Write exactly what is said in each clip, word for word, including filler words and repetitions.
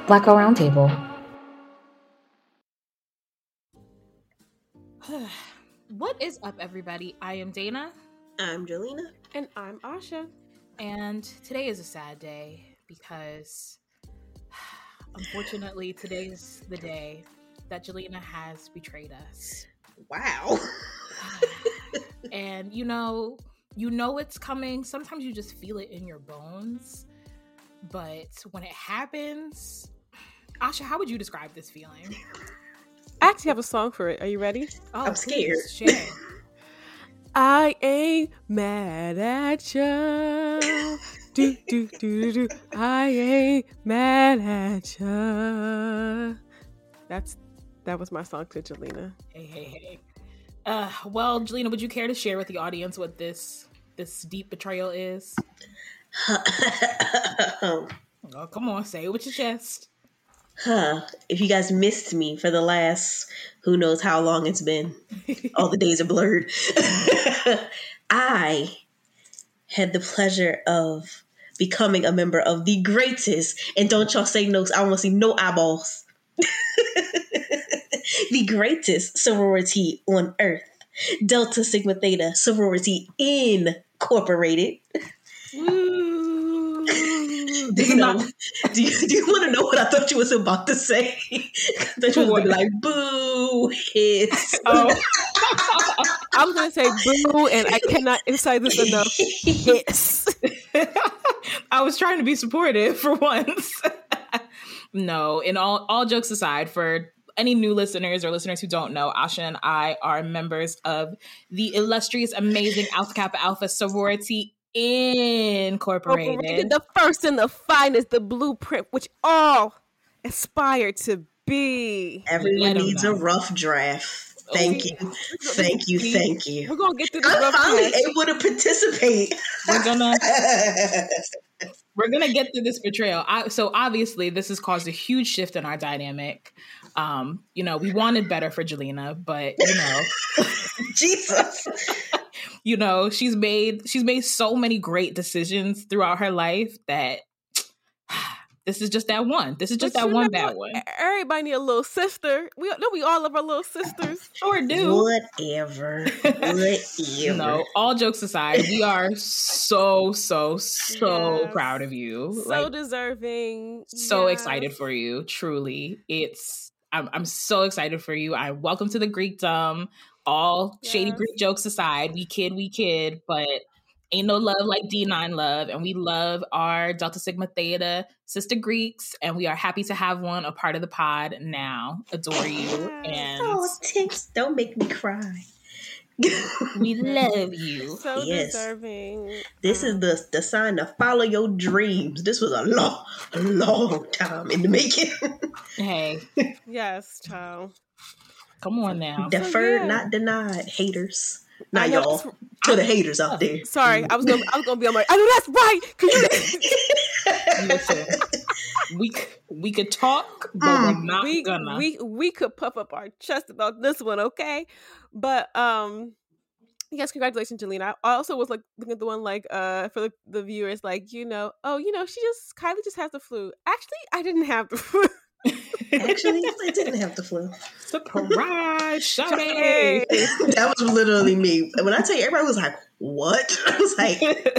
Black Girl Roundtable. What is up, everybody? I am Dana. I'm Jelena. And I'm Asha. And today is a sad day because, unfortunately, today is the day that Jelena has betrayed us. Wow. And you know, you know it's coming. Sometimes you just feel it in your bones. But when it happens, Asha, how would you describe this feeling? I actually have a song for it. Are you ready? Oh, I'm scared. Share. I ain't mad at ya. Do, do, do, do, do. I ain't mad at ya. That's that was my song to Jelena. Hey, hey, hey. Uh, well, Jelena, would you care to share with the audience what this this deep betrayal is? Oh, come on, say it with your chest. Huh. If you guys missed me for the last who knows how long it's been, all the days are blurred. I had the pleasure of becoming a member of the greatest, and don't y'all say no, I want to see no eyeballs. The greatest sorority on earth, Delta Sigma Theta Sorority Incorporated. Do you, know, do you, do you want to know what I thought you was about to say? I thought you was going to be like, boo, hiss. Oh. I was going to say boo, and I cannot emphasize this enough. Hiss. I was trying to be supportive for once. No, in all, all jokes aside, for any new listeners or listeners who don't know, Asha and I are members of the illustrious, amazing Alpha Kappa Alpha Sorority Incorporated. Incorporated, the first and the finest, the blueprint, which all aspire to be. Everyone needs know. a rough draft. Thank oh. you. Thank you. Thank you. We're going to get through this I'm rough finally draft. able to participate. We're going to... We're going to get through this betrayal. I, so obviously this has caused a huge shift in our dynamic. Um, you know, we wanted better for Jelena, but you know, Jesus, you know, she's made, she's made so many great decisions throughout her life that this is just that one. This is just but that one bad one. Everybody need a little sister. We don't we all love our little sisters. Sure do. Whatever. Whatever. No, all jokes aside, we are so, so, so yes. proud of you. So like, deserving. So yes. excited for you. Truly. It's I'm I'm so excited for you. I welcome to the Greekdom. All yes. shady Greek jokes aside, we kid, we kid, but ain't no love like D nine love, and we love our Delta Sigma Theta sister Greeks, and we are happy to have one a part of the pod now. Adore you, and oh, Tix, don't make me cry. We love you. So yes. deserving. This um, is the the sign to follow your dreams. This was a long, a long time in the making. Hey, yes, child. Come on now. Deferred, so, yeah. not denied. Haters. Not y'all. To I, the haters out there. Sorry, I was gonna I was gonna be on my I know that's right. You... Listen, we we could talk, but mm, we're not we, gonna. We we could puff up our chest about this one, okay? But um yes, congratulations, Jelena. I also was like looking at the one like uh for the, the viewers, like, you know, oh, you know, she just Kylie just has the flu. Actually, I didn't have the flu. Actually, I didn't have the flu. Surprise, Shawty. That was literally me. When I tell you, everybody was like, what? I was like,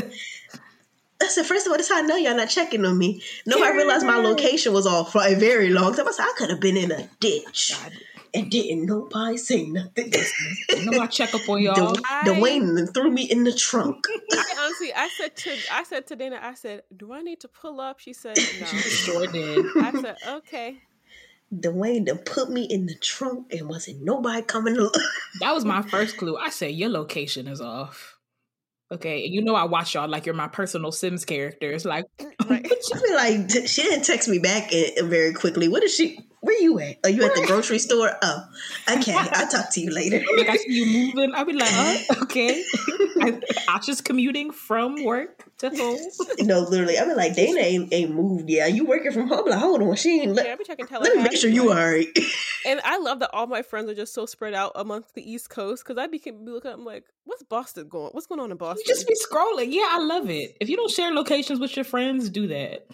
I said, first of all, this is how I know y'all not checking on me. No, I realized my location was off for a very long time. I said, I could have been in a ditch. God. And didn't nobody say nothing. No, I check up on y'all. The, Dwayne threw me in the trunk. I honestly, I said to, I said to Dana, I said, "Do I need to pull up?" She said, "No." She sure did. I said, "Okay." Dwayne done put me in the trunk, and wasn't nobody coming to look. That was my first clue. I said, "Your location is off." Okay, and you know I watch y'all like you're my personal Sims characters. Like, right. She be like, she didn't text me back very quickly. What is she? Where you at? Are you at the grocery store? Oh, okay. I'll talk to you later. Like I see you moving. I'll be like, oh, okay. I, I'm just commuting from work to home. No, literally. I'll be like, Dana ain't, ain't moved yet. You working from home? Like, hold on. She ain't. Let, yeah, I be checking let me make sure you are right. And I love that all my friends are just so spread out amongst the East Coast, because I be looking up, I'm like, what's Boston going? What's going on in Boston? You just be scrolling. Yeah, I love it. If you don't share locations with your friends, do that.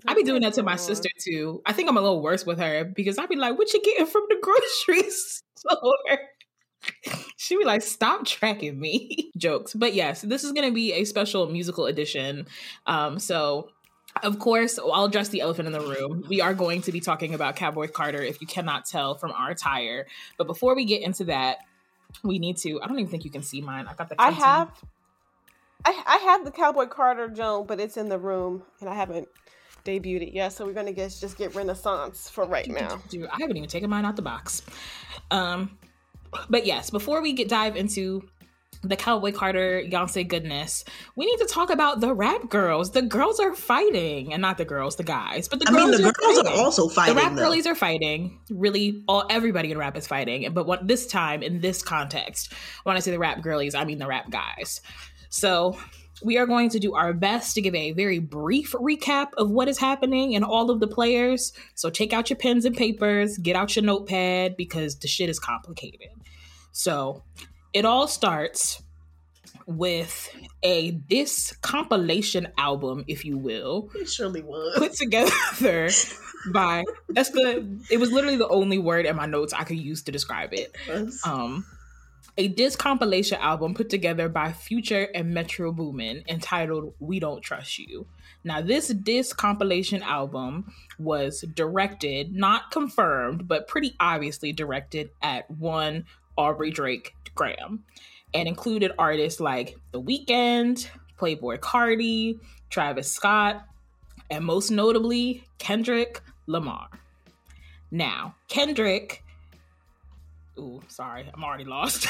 I be doing that to my sister too. I think I'm a little worse with her because I be like, what you getting from the grocery store? She be like, stop tracking me. Jokes. But yes, this is going to be a special musical edition. Um, so, of course, I'll address the elephant in the room. We are going to be talking about Cowboy Carter, if you cannot tell from our attire. But before we get into that, we need to, I don't even think you can see mine. I got the I have, I, I have the Cowboy Carter Joan, but it's in the room and I haven't debuted it yet. So we're going to get just get Renaissance for right now. Dude, I haven't even taken mine out the box. Um, But yes, before we get dive into the Cowboy Carter Beyonce goodness, we need to talk about the rap girls. The girls are fighting, and not the girls, the guys. But the I girls, mean, the are, girls fighting. are also fighting. The rap though. girlies are fighting. Really, all everybody in rap is fighting. But what this time in this context, when I say the rap girlies, I mean the rap guys. So we are going to do our best to give a very brief recap of what is happening and all of the players. So take out your pens and papers, get out your notepad, because the shit is complicated. So it all starts with a diss compilation album, if you will. It surely was. Put together by, that's the, it was literally the only word in my notes I could use to describe it. Um, a diss compilation album put together by Future and Metro Boomin entitled We Don't Trust You. Now, this diss compilation album was directed, not confirmed, but pretty obviously directed at one Aubrey Drake Graham, and included artists like The Weeknd, Playboi Carti, Travis Scott, and most notably, Kendrick Lamar. Now, Kendrick... Ooh, sorry, I'm already lost.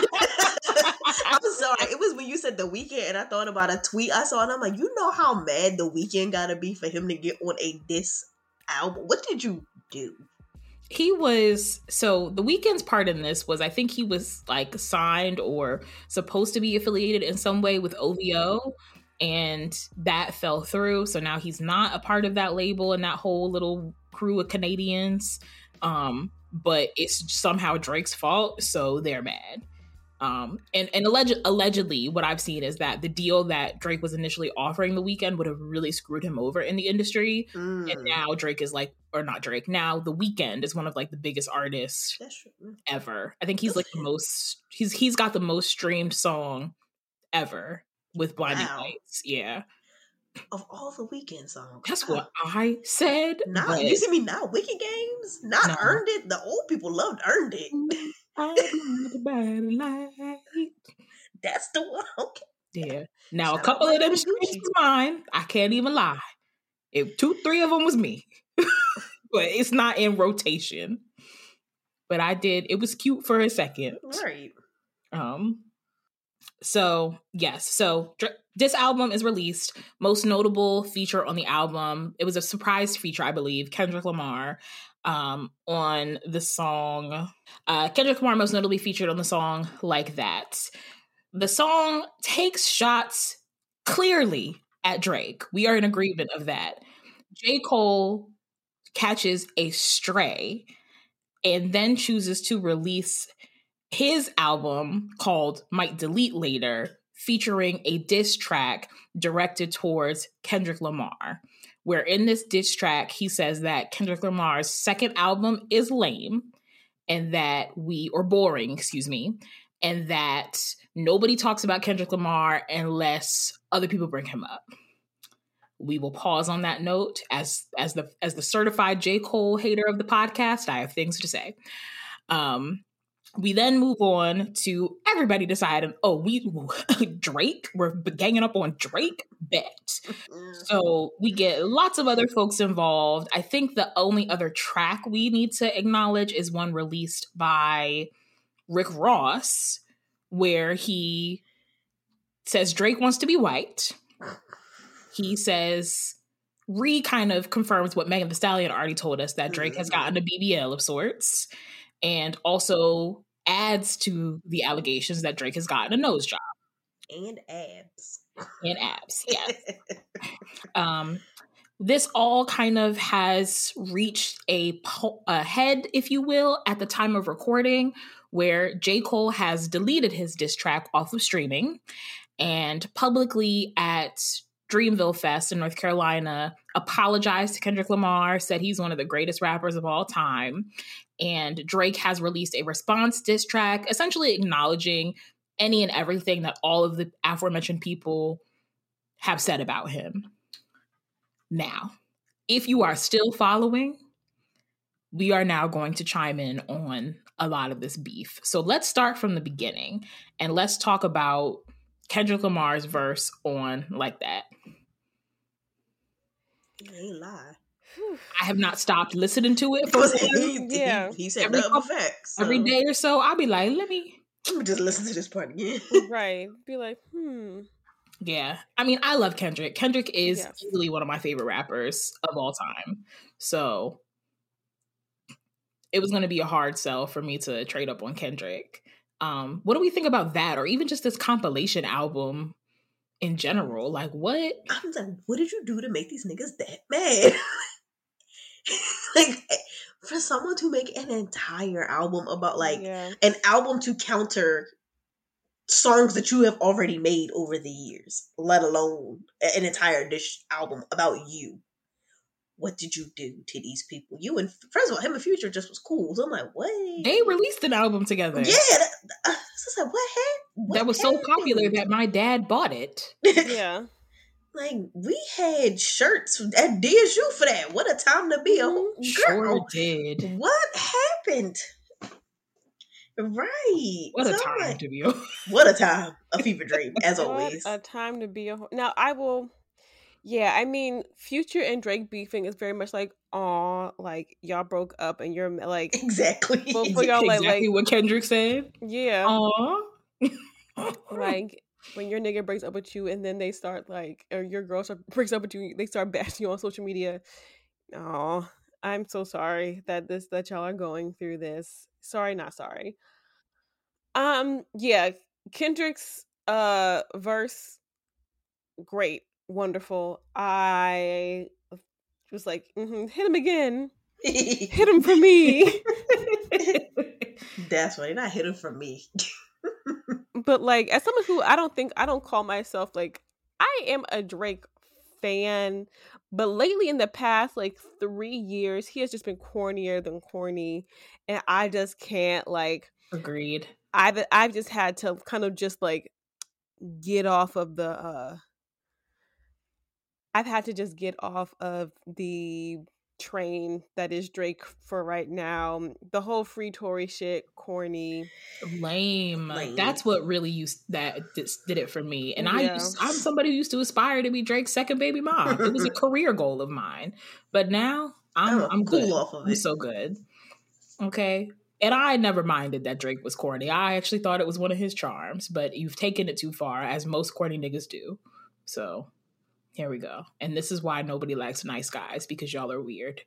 I'm sorry. It was when you said The Weeknd, and I thought about a tweet I saw, and I'm like, you know how mad The Weeknd gotta be for him to get on a diss album? What did you do? He was, so The Weeknd's part in this was, I think he was like signed or supposed to be affiliated in some way with O V O, and that fell through. So now he's not a part of that label and that whole little crew of Canadians. Um, but it's somehow Drake's fault, so they're mad. Um, and and alleged, allegedly, what I've seen is that the deal that Drake was initially offering The Weeknd would have really screwed him over in the industry. Mm. And now Drake is like, or not Drake, now The Weeknd is one of like the biggest artists ever. I think he's like the most, he's he's got the most streamed song ever with Blinding wow. Lights. Yeah. Of all the Weeknd songs. That's wow. what I said. Not, but... you see me not Wicked Games? Not no. Earned It? The old people loved Earned It. That's the one. Okay. Yeah. Now, Shout a couple of them streams was mine. I can't even lie. If two, three of them was me. But it's not in rotation. But I did. It was cute for a second. Right. Um. So, yes. So, dr- this album is released. Most notable feature on the album, it was a surprise feature, I believe, Kendrick Lamar um, on the song. Uh, Kendrick Lamar most notably featured on the song Like That. The song takes shots clearly at Drake. We are in agreement of that. J. Cole catches a stray and then chooses to release his album called Might Delete Later, featuring a diss track directed towards Kendrick Lamar, where in this diss track, he says that Kendrick Lamar's second album is lame and that we, or boring, excuse me, and that nobody talks about Kendrick Lamar unless other people bring him up. We will pause on that note. As as the as the certified J. Cole hater of the podcast, I have things to say. Um, we then move on to everybody deciding, oh, we Drake, we're ganging up on Drake, bet. So we get lots of other folks involved. I think the only other track we need to acknowledge is one released by Rick Ross, where he says Drake wants to be white. He says, Ree kind of confirms what Megan Thee Stallion already told us, that Drake has gotten a B B L of sorts, and also adds to the allegations that Drake has gotten a nose job. And abs. And abs, yes. um, this all kind of has reached a, po- a head, if you will, at the time of recording, where J. Cole has deleted his diss track off of streaming and publicly at Dreamville Fest in North Carolina, apologized to Kendrick Lamar, said he's one of the greatest rappers of all time. And Drake has released a response diss track, essentially acknowledging any and everything that all of the aforementioned people have said about him. Now, if you are still following, we are now going to chime in on a lot of this beef. So let's start from the beginning and let's talk about Kendrick Lamar's verse on Like That. You ain't lie. I have not stopped listening to it for he, yeah. he, he said every, the facts. So. Every day or so, I'll be like, let me let me just listen to this part again. Right. Be like, hmm. Yeah. I mean, I love Kendrick. Kendrick is yes. easily one of my favorite rappers of all time. So it was going to be a hard sell for me to trade up on Kendrick. Um, what do we think about that? Or even just this compilation album in general? Like, what? I'm like, what did you do to make these niggas that mad? Like, for someone to make an entire album about, like, yeah. an album to counter songs that you have already made over the years, let alone an entire dish album about you. What did you do to these people? You and, first of all, him and Future just was cool. So I'm like, what? They released an album together. Yeah. That, uh, so like, what happened? What that was happened? so popular that my dad bought it. Yeah. Like, we had shirts at D S U for that. What a time to be a girl. Sure did. What happened? Right. What a so time like, to be a What a time. A fever dream, as what always. a time to be a ho- Now, I will... Yeah, I mean, Future and Drake beefing is very much like, aw, like, y'all broke up and you're, like... Exactly. Both for y'all, exactly like, like... what Kendrick said. Yeah. Aw. Like... When your nigga breaks up with you and then they start like, or your girl start, breaks up with you, they start bashing you on social media. Oh, I'm so sorry that this that y'all are going through this. Sorry, not sorry. Um, yeah, Kendrick's uh verse, great, wonderful. I was like, mm-hmm, hit him again, hit him for me. That's right, not hit him for me. But like, as someone who I don't think I don't call myself like I am a Drake fan, but lately in the past like three years, he has just been cornier than corny, and I just can't like. Agreed. I've I've just had to kind of just like get off of the. uh I've had to just get off of the train that is Drake for right now. The whole free Tory shit, corny, lame. lame. That's what really used that did it for me. And yeah. I used, I'm somebody who used to aspire to be Drake's second baby mom. It was a career goal of mine. But now I'm oh, I'm cool good. off of I'm it. so good. Okay. And I never minded that Drake was corny. I actually thought it was one of his charms, but you've taken it too far, as most corny niggas do. So here we go. And this is why nobody likes nice guys, because y'all are weird.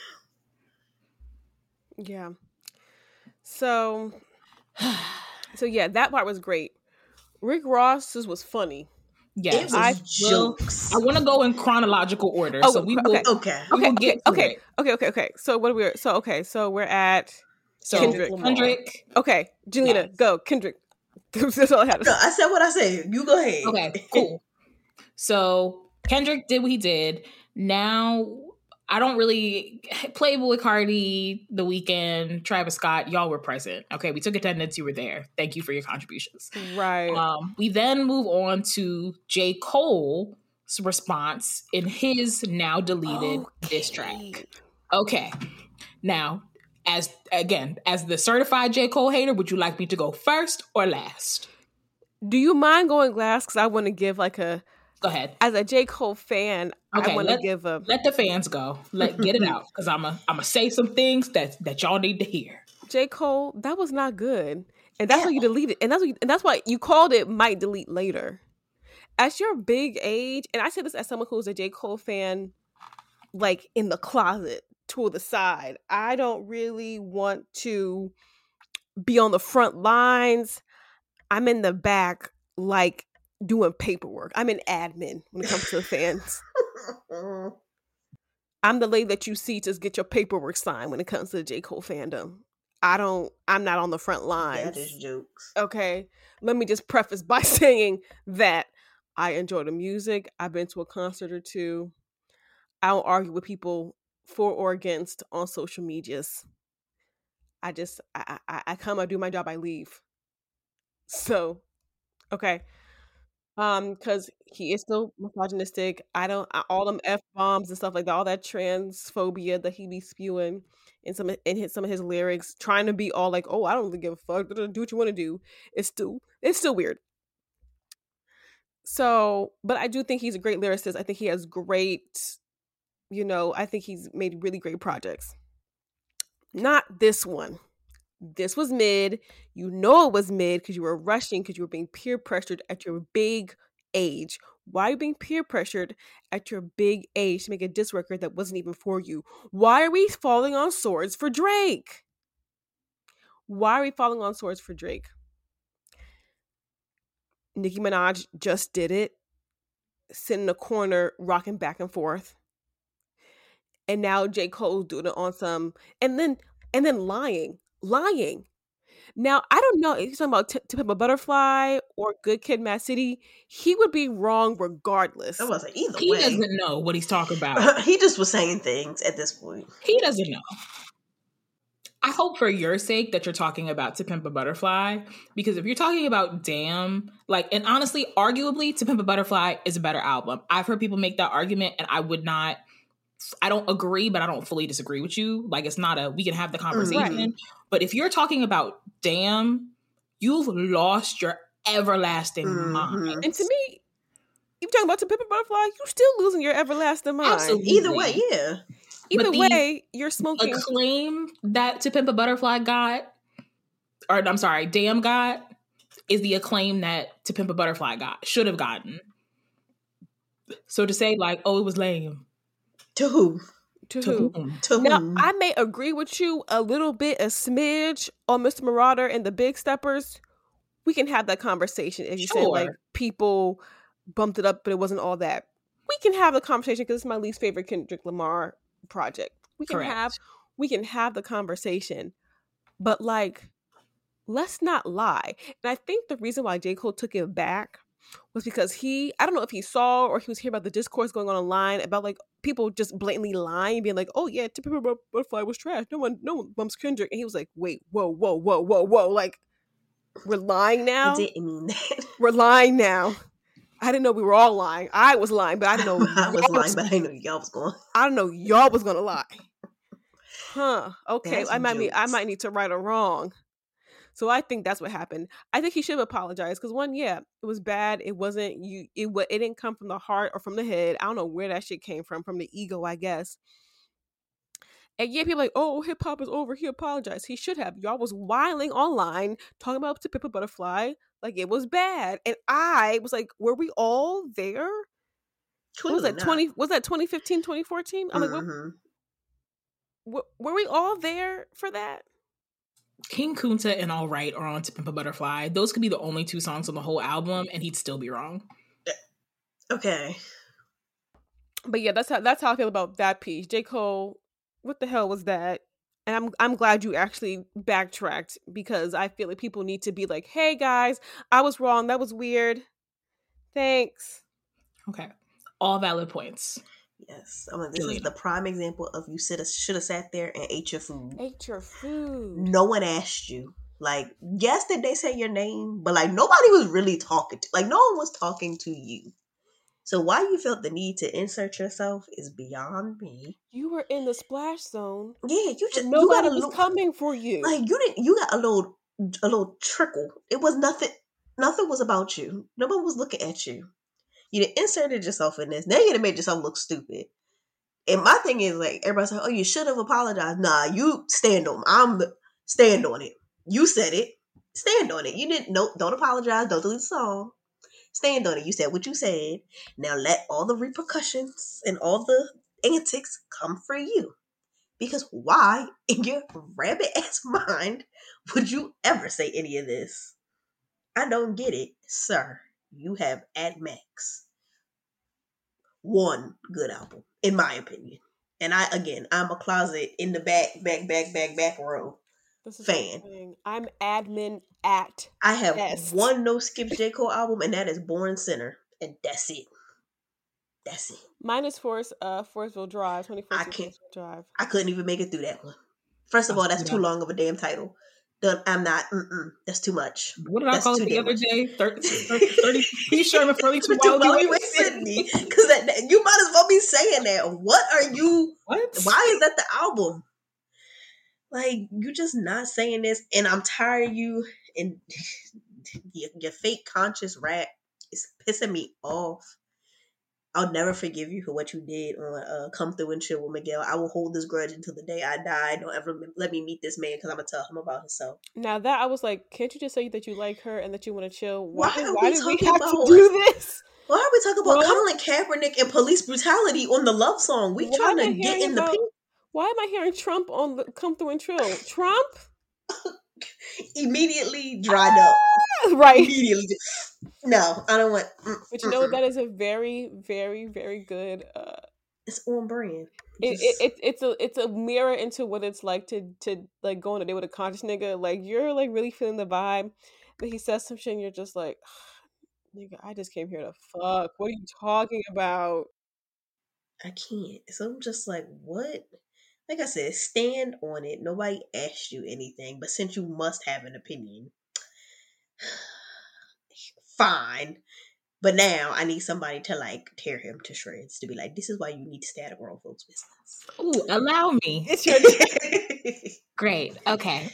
Yeah. So, so yeah, that part was great. Rick Ross's was funny. Yes. It was I jokes. Will, I want to go in chronological order. Oh, so we will, okay. Okay. we Okay. will get Okay. to Okay. it. Okay. Okay. Okay. So what are we? So okay. So we're at So Kendrick. Kendrick. Okay, Jelena, Yes. go. Kendrick. That's all I had to No, say. I said what I said. You go ahead. Okay, cool. So Kendrick did what he did. Now I don't really Playboy Cardi, The Weeknd, Travis Scott. Y'all were present. Okay, we took attendance. You were there. Thank you for your contributions. Right. Um, we then move on to J. Cole's response in his now deleted Okay. diss track. Okay, now as again as the certified J. Cole hater, would you like me to go first or last? Do you mind going last? Because I want to give like a. Go ahead. As a J. Cole fan, Okay, I want to let- give a. Let the fans go. Let get it out, because I'm a I'm gonna say some things that that y'all need to hear. J. Cole, that was not good, and that's why you deleted, and that's what you, and that's why you called it might delete later. At your big age, and I say this as someone who's a J. Cole fan, like in the closet to the side. I don't really want to be on the front lines. I'm in the back, like doing paperwork. I'm in admin when it comes to the fans. I'm the lady that you see to get your paperwork signed when it comes to the J. Cole fandom. I don't, I'm not on the front lines. That is jokes. Okay. Let me just preface by saying that. I enjoy the music. I've been to a concert or two. I don't argue with people for or against on social medias. I just I I, I come, I do my job, I leave. So okay. Um, because he is still misogynistic. I don't I, all them f bombs and stuff like that, all that transphobia that he be spewing in some in his, some of his lyrics, trying to be all like, oh, I don't really give a fuck. Do what you want to do. It's still it's still weird. So, but I do think he's a great lyricist. I think he has great, you know, I think he's made really great projects. Not this one. This was mid. You know it was mid because you were rushing, because you were being peer pressured at your big age. Why are you being peer pressured at your big age to make a diss record that wasn't even for you? Why are we falling on swords for Drake? Why are we falling on swords for Drake? Nicki Minaj just did it, sitting in a corner, rocking back and forth. And now J. Cole's doing it on some, and then and then lying, lying. Now, I don't know if he's talking about T- To Pimp a Butterfly or Good Kid, Mad City. He would be wrong regardless. I wasn't either He way. doesn't know what he's talking about. He just was saying things at this point. He doesn't know. I hope for your sake that you're talking about To Pimp a Butterfly, because if you're talking about Damn, like, and honestly, arguably, To Pimp a Butterfly is a better album. I've heard people make that argument, and I would not, I don't agree, but I don't fully disagree with you. Like, it's not a, we can have the conversation. Right. But if you're talking about Damn, you've lost your everlasting mm-hmm. mind. And to me, you're talking about To Pimp a Butterfly, you're still losing your everlasting mind. Absolutely. Either way, yeah. Either but way, you're smoking. Acclaim that To Pimp a Butterfly got, or I'm sorry, Damn got, is the acclaim that To Pimp a Butterfly got, should have gotten. So to say like, oh, it was lame. To who? To, to who? whom? To now, whom? I may agree with you a little bit, a smidge on Mister Marauder and the Big Steppers. We can have that conversation. If you sure. say like people bumped it up, but it wasn't all that. We can have the conversation because it's my least favorite Kendrick Lamar project. We can Correct. have we can have the conversation, but like, let's not lie. And I think the reason why J. Cole took it back was because he, I don't know if he saw or he was hearing about the discourse going on online about like people just blatantly lying, being like, oh yeah, To Pimp a Butterfly was trash. No one, no one bumps Kendrick. And he was like, wait, whoa, whoa, whoa, whoa, whoa. Like, we're lying now? He didn't mean that. We're lying now. I didn't know we were all lying. I was lying, but I didn't know I was lying, but I didn't know y'all was going. I didn't know y'all was gonna lie. Huh. Okay. That's I might jokes. be, I might need to right or wrong. So I think that's what happened. I think he should have apologized because one, yeah, it was bad. It wasn't you. It it didn't come from the heart or from the head. I don't know where that shit came from, from the ego, I guess. And yeah, people are like, oh, hip hop is over. He apologized. He should have. Y'all was whiling online talking about To Pimp a Butterfly like it was bad, and I was like, were we all there? What was that not. twenty? Was that twenty fifteen, twenty fourteen? I'm mm-hmm. like, were, were we all there for that? King Kunta and All Right are on To Pimp a Butterfly. Those could be the only two songs on the whole album, and he'd still be wrong. Okay. But yeah, that's how that's how I feel about that piece. J. Cole, what the hell was that? And I'm I'm glad you actually backtracked because I feel like people need to be like, hey guys, I was wrong. That was weird. Thanks. Okay. All valid points. Yes. I mean, this Juliana. is the prime example of you should have should have sat there and ate your food. Ate your food. No one asked you. Like, yes, did they say your name? But like nobody was really talking to like no one was talking to you. So why you felt the need to insert yourself is beyond me. You were in the splash zone. Yeah, you just nobody you got a was little, coming for you. Like you didn't. You got a little a little trickle. It was nothing. Nothing was about you. Nobody was looking at you. You done inserted yourself in this. Now you done made yourself look stupid. And my thing is like everybody's like, oh, you should have apologized. Nah, you stand on. I'm the stand on it. You said it. Stand on it. You didn't. No, don't apologize. Don't delete the song. Stand on it. You said what you said. Now let all the repercussions and all the antics come for you. Because why in your rabbit ass mind would you ever say any of this? I don't get it, sir. You have at max one good album, in my opinion. And I, again, I'm a closet in the back, back, back, back, back row this is fan. I'm admin at I have best. one no skips J. Cole album, and that is Born Sinner. and that's it. That's it. Mine is Forest, uh, Forestville Drive, twenty-first I can't. Forestville Drive. I couldn't even make it through that one. First of all, that's too long of a damn title. I'm not. Mm-mm, that's too much. What did I that's call it the other day? thirty, thirty, thirty Sherman Furley to while you with Sydney. Because you might as well be saying that. What are you? What? Why is that the album? Like, you just not saying this, and I'm tired of you and your, your fake conscious rap is pissing me off. I'll never forgive you for what you did on uh, Come Through and Chill with Miguel. I will hold this grudge until the day I die. Don't ever let me meet this man because I'm going to tell him about himself. Now that I was like, can't you just say that you like her and that you want to chill? Why, why, why we did we about, have to do this? Why are we talking about what? Colin Kaepernick and police brutality on the love song? We why trying to get in about, the pink. Why am I hearing Trump on the Come Through and Chill? Trump? Immediately dried up. Right. Immediately. No, I don't want. Mm, but you know what? That is a very, very, very good. Uh, it's on brand. It, it, it it's a it's a mirror into what it's like to to like go on a date with a conscious nigga. Like you're like really feeling the vibe, but he says some shit and you're just like, nigga, I just came here to fuck. What are you talking about? I can't. So I'm just like, what? Like I said, stand on it. Nobody asked you anything, but since you must have an opinion, fine. But now I need somebody to like tear him to shreds to be like, this is why you need to stay out of grown folks' business. Ooh, allow me. It's your turn. Great. Okay.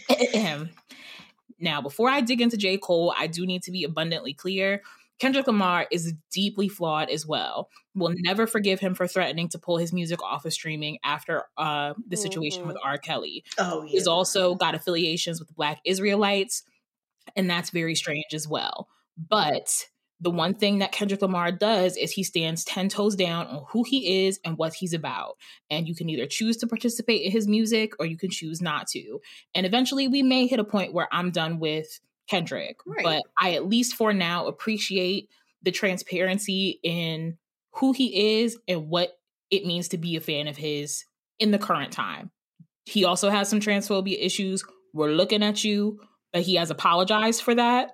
Now, before I dig into J. Cole, I do need to be abundantly clear. Kendrick Lamar is deeply flawed as well. We'll never forgive him for threatening to pull his music off of streaming after uh, the situation mm-hmm. with R. Kelly. Oh, yeah. He's also got affiliations with the Black Israelites, and that's very strange as well. But the one thing that Kendrick Lamar does is he stands ten toes down on who he is and what he's about. And you can either choose to participate in his music or you can choose not to. And eventually we may hit a point where I'm done with Kendrick, right. But I at least for now appreciate the transparency in who he is and what it means to be a fan of his in the current time. He also has some transphobia issues. We're looking at you, but he has apologized for that.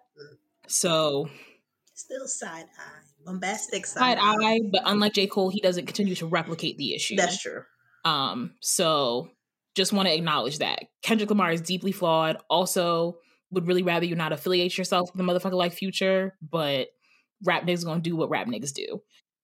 So still side eye, bombastic side, side eye, but unlike J. Cole, he doesn't continue to replicate the issue. That's true. Um, so just want to acknowledge that Kendrick Lamar is deeply flawed. Also, would really rather you not affiliate yourself with the motherfucker like Future, but rap niggas gonna do what rap niggas do.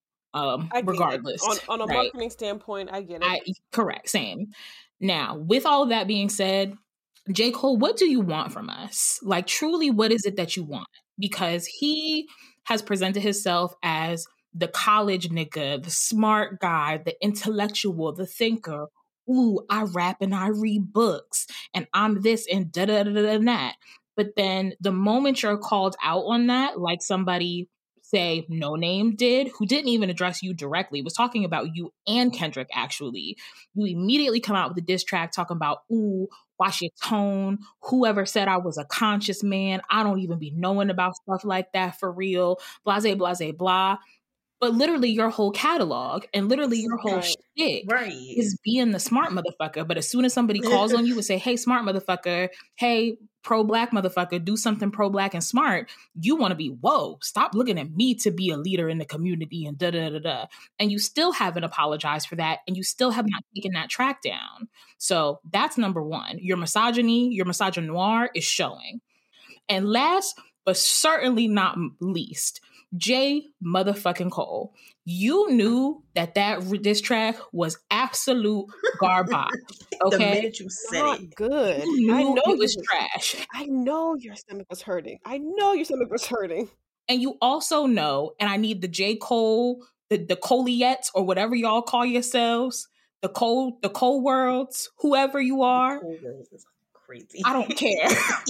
Um, regardless. On, on a right? marketing standpoint, I get it. I, correct, same. Now, with all of that being said, J. Cole, what do you want from us? Like, truly, what is it that you want? Because he has presented himself as the college nigga, the smart guy, the intellectual, the thinker. Ooh, I rap and I read books and I'm this and da da da da that. But then the moment you're called out on that, like somebody say No Name did, who didn't even address you directly, was talking about you and Kendrick actually, you immediately come out with a diss track talking about, ooh, watch your tone. Whoever said I was a conscious man, I don't even be knowing about stuff like that for real. Blase, blase, blah. But literally your whole catalog and literally your whole right. shit right. is being the smart motherfucker. But as soon as somebody calls on you and say, hey, smart motherfucker, hey, pro-black motherfucker, do something pro-black and smart, you want to be, whoa, stop looking at me to be a leader in the community and da-da-da-da. And you still haven't apologized for that. And you still have not taken that track down. So that's number one. Your misogyny, your misogynoir is showing. And last, but certainly not least, J motherfucking Cole, you knew that that diss track was absolute garbage. Okay, the minute you said not it, good. You knew I know it was you, trash. I know your stomach was hurting. I know your stomach was hurting. And you also know, and I need the J Cole, the the Coliettes, or whatever y'all call yourselves, the Cole, the Cole worlds, whoever you are. Cole worlds is crazy. I don't care.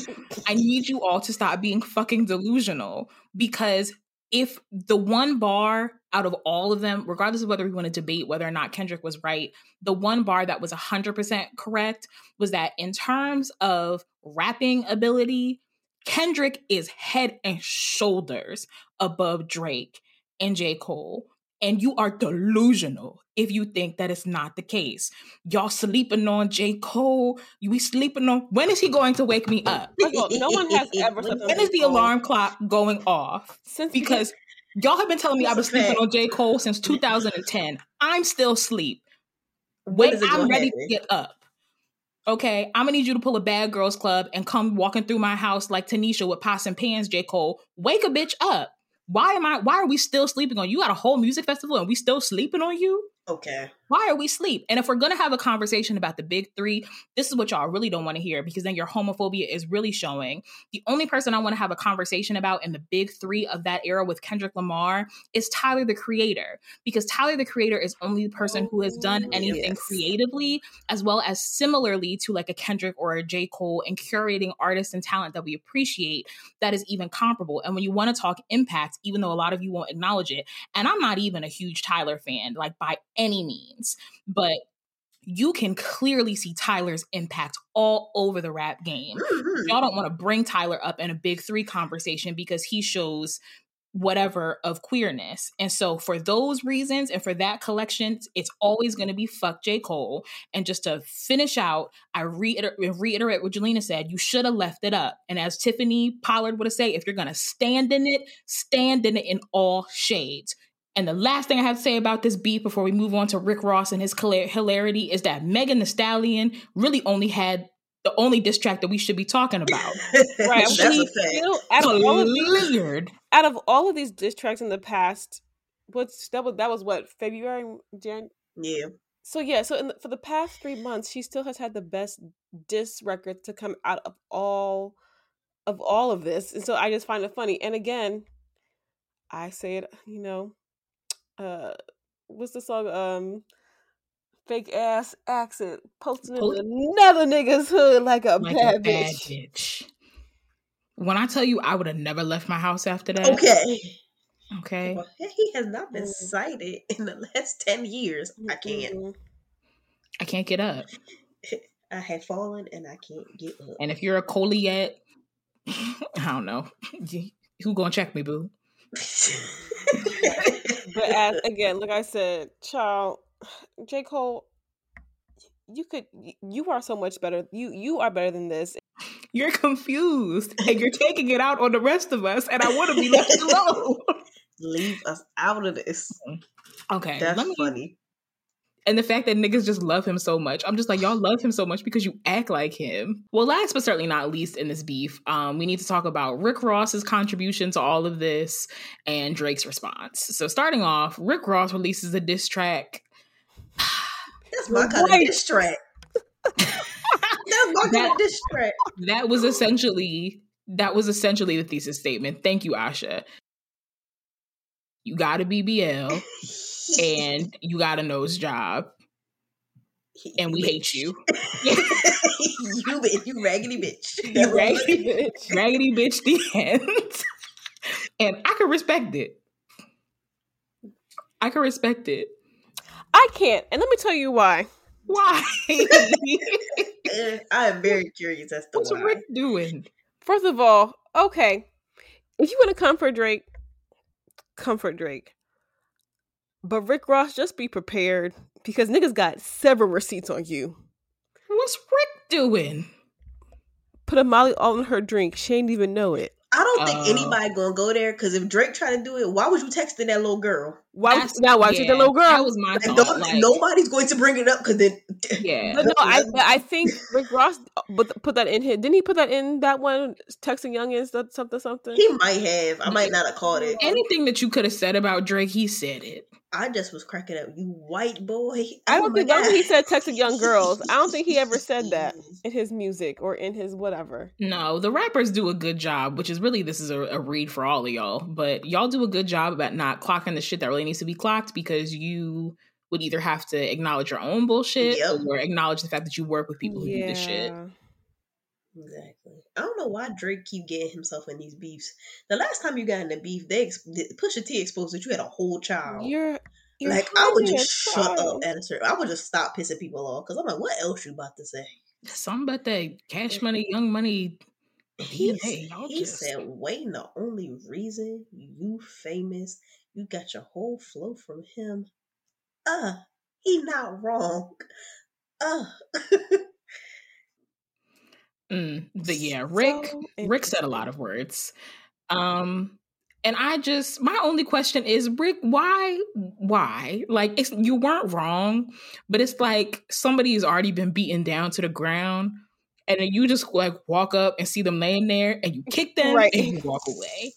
I need you all to stop being fucking delusional, because if the one bar out of all of them, regardless of whether we want to debate whether or not Kendrick was right, the one bar that was one hundred percent correct was that in terms of rapping ability, Kendrick is head and shoulders above Drake and J. Cole. And you are delusional if you think that it's not the case. Y'all sleeping on J. Cole. You be sleeping on... When is he going to wake me up? Well, no one has ever... When is the alarm clock going off? Since because Y'all have been telling me That's I've been a sleeping fact. on J. Cole since two thousand ten. I'm still asleep. When Wait, is it I'm gonna ready happen? to get up. Okay, I'm gonna need you to pull a Bad Girls Club and come walking through my house like Tanisha with pots and pans, J. Cole. Wake a bitch up. Why am I, why are we still sleeping on you? You got a whole music festival and we still sleeping on you? Okay. Why are we asleep? And if we're going to have a conversation about the big three, this is what y'all really don't want to hear, because then your homophobia is really showing. The only person I want to have a conversation about in the big three of that era with Kendrick Lamar is Tyler, the Creator, because Tyler, the Creator is only the person who has done anything Yes. creatively, as well as similarly to like a Kendrick or a J. Cole, and curating artists and talent that we appreciate that is even comparable. And when you want to talk impact, even though a lot of you won't acknowledge it, and I'm not even a huge Tyler fan, like by any means, but you can clearly see Tyler's impact all over the rap game. Mm-hmm. Y'all don't want to bring Tyler up in a big three conversation because he shows whatever of queerness. And so for those reasons and for that collection, it's always going to be fuck J. Cole. And just to finish out, I reiter- reiterate what Jelena said, you should have left it up. And as Tiffany Pollard would have said, if you're going to stand in it, stand in it in all shades. And the last thing I have to say about this beat before we move on to Rick Ross and his hilarity is that Megan Thee Stallion really only had the only diss track that we should be talking about. Right. That's She a fact. Still, out of all of these, cleared. out of all of these diss tracks in the past, what's that was that was what, February, Jan? Yeah. So yeah, so in the, for the past three months, she still has had the best diss record to come out of all of all of this, and so I just find it funny. And again, I say it, you know, uh, what's the song? Um, fake ass accent, posting in Post- another nigga's hood like a like bad a bad bitch. bitch. When I tell you I would have never left my house after that. Okay. Okay. Well, he has not been Mm. cited in the last ten years. I can't. Mhm. I can't get up. I have fallen and I can't get up. And if you're a Colliet, I don't know. Who gonna check me, boo? But as, again, like I said, child, J. Cole, you could, you are so much better. You you are better than this. You're confused and you're taking it out on the rest of us, and I want to be left alone. Leave us out of this. Okay, That's let me, funny. And the fact that niggas just love him so much. I'm just like, y'all love him so much because you act like him. Well, last but certainly not least in this beef, um, we need to talk about Rick Ross's contribution to all of this and Drake's response. So starting off, Rick Ross releases a diss track. That's my kind Right. of diss track. That's my kind That- of diss track. That was essentially, that was essentially the thesis statement. Thank you, Asha. You got a B B L and you got a nose job. And we hate you. you bitch, you raggedy bitch. You raggedy bitch. Raggedy bitch the end. And I can respect it. I can respect it. I can't, and let me tell you why. Why? I am very curious as to What's why. Rick doing? First of all, okay, if you want to comfort Drake, comfort Drake. But Rick Ross, just be prepared because niggas got several receipts on you. What's Rick doing? Put a Molly all in her drink. She ain't even know it. I don't think Uh, anybody gonna go there because if Drake tried to do it, why was you texting that little girl? Why? That's- Now, why yeah, the little girl? That was my Like, thought. don't- Like, nobody's going to bring it up because then. yeah. But no, I but I think Rick Ross put put that in here. Didn't he put that in that one? Texting youngins, that something something. He might have. I might not have caught it. Anything that you could have said about Drake, he said it. I just was cracking up. You white boy. I Oh don't my think. I don't God. think he said texting young girls. I don't think he ever said that in his music or in his whatever. No, the rappers do a good job, which is really, this is a, a read for all of y'all, but y'all do a good job about not clocking the shit that really needs to be clocked because you would either have to acknowledge your own bullshit Yep. or acknowledge the fact that you work with people who do this shit. Exactly. I don't know why Drake keep getting himself in these beefs. The last time you got in a beef, they ex- Pusha T exposed that you had a whole child. You're, you're like I would hiding just a shut child. up at a certain. I would just stop pissing people off because I'm like, what else you about to say? Something about that Cash Money, Young Money He, D N A. Y'all he just... said, Wayne, the only reason you famous, you got your whole flow from him. Uh, he not wrong. Uh. Mm, but yeah, Rick So Rick said a lot of words. Um, And I just, my only question is, Rick, why, why? Like, it's, you weren't wrong, but it's like somebody's already been beaten down to the ground, and then you just like walk up and see them laying there, and you kick them, Right. and you walk away.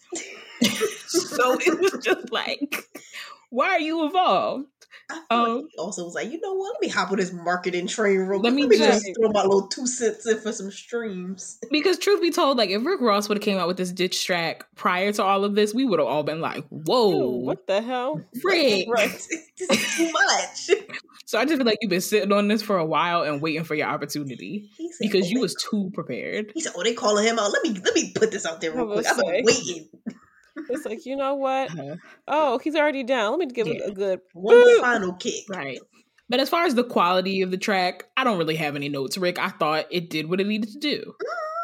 So it was just like, why are you involved? I feel Um, like he also was like, you know what? Let me hop on this marketing train real quick. Let Let me me, just- just throw my little two cents in for some streams. Because truth be told, like if Rick Ross would have came out with this diss track prior to all of this, we would have all been like, whoa, Ew, what the hell? Rick. Right. This is too much. So I just feel like you've been sitting on this for a while and waiting for your opportunity He said, because oh, you they- was too prepared. He said, "Oh, they calling him out. Let me let me put this out there real I quick. was I've been say. waiting. It's like, you know what? Uh, Oh, he's already down. Let me give Yeah. it a good One more boop. final kick. right. But as far as the quality of the track, I don't really have any notes, Rick. I thought it did what it needed to do.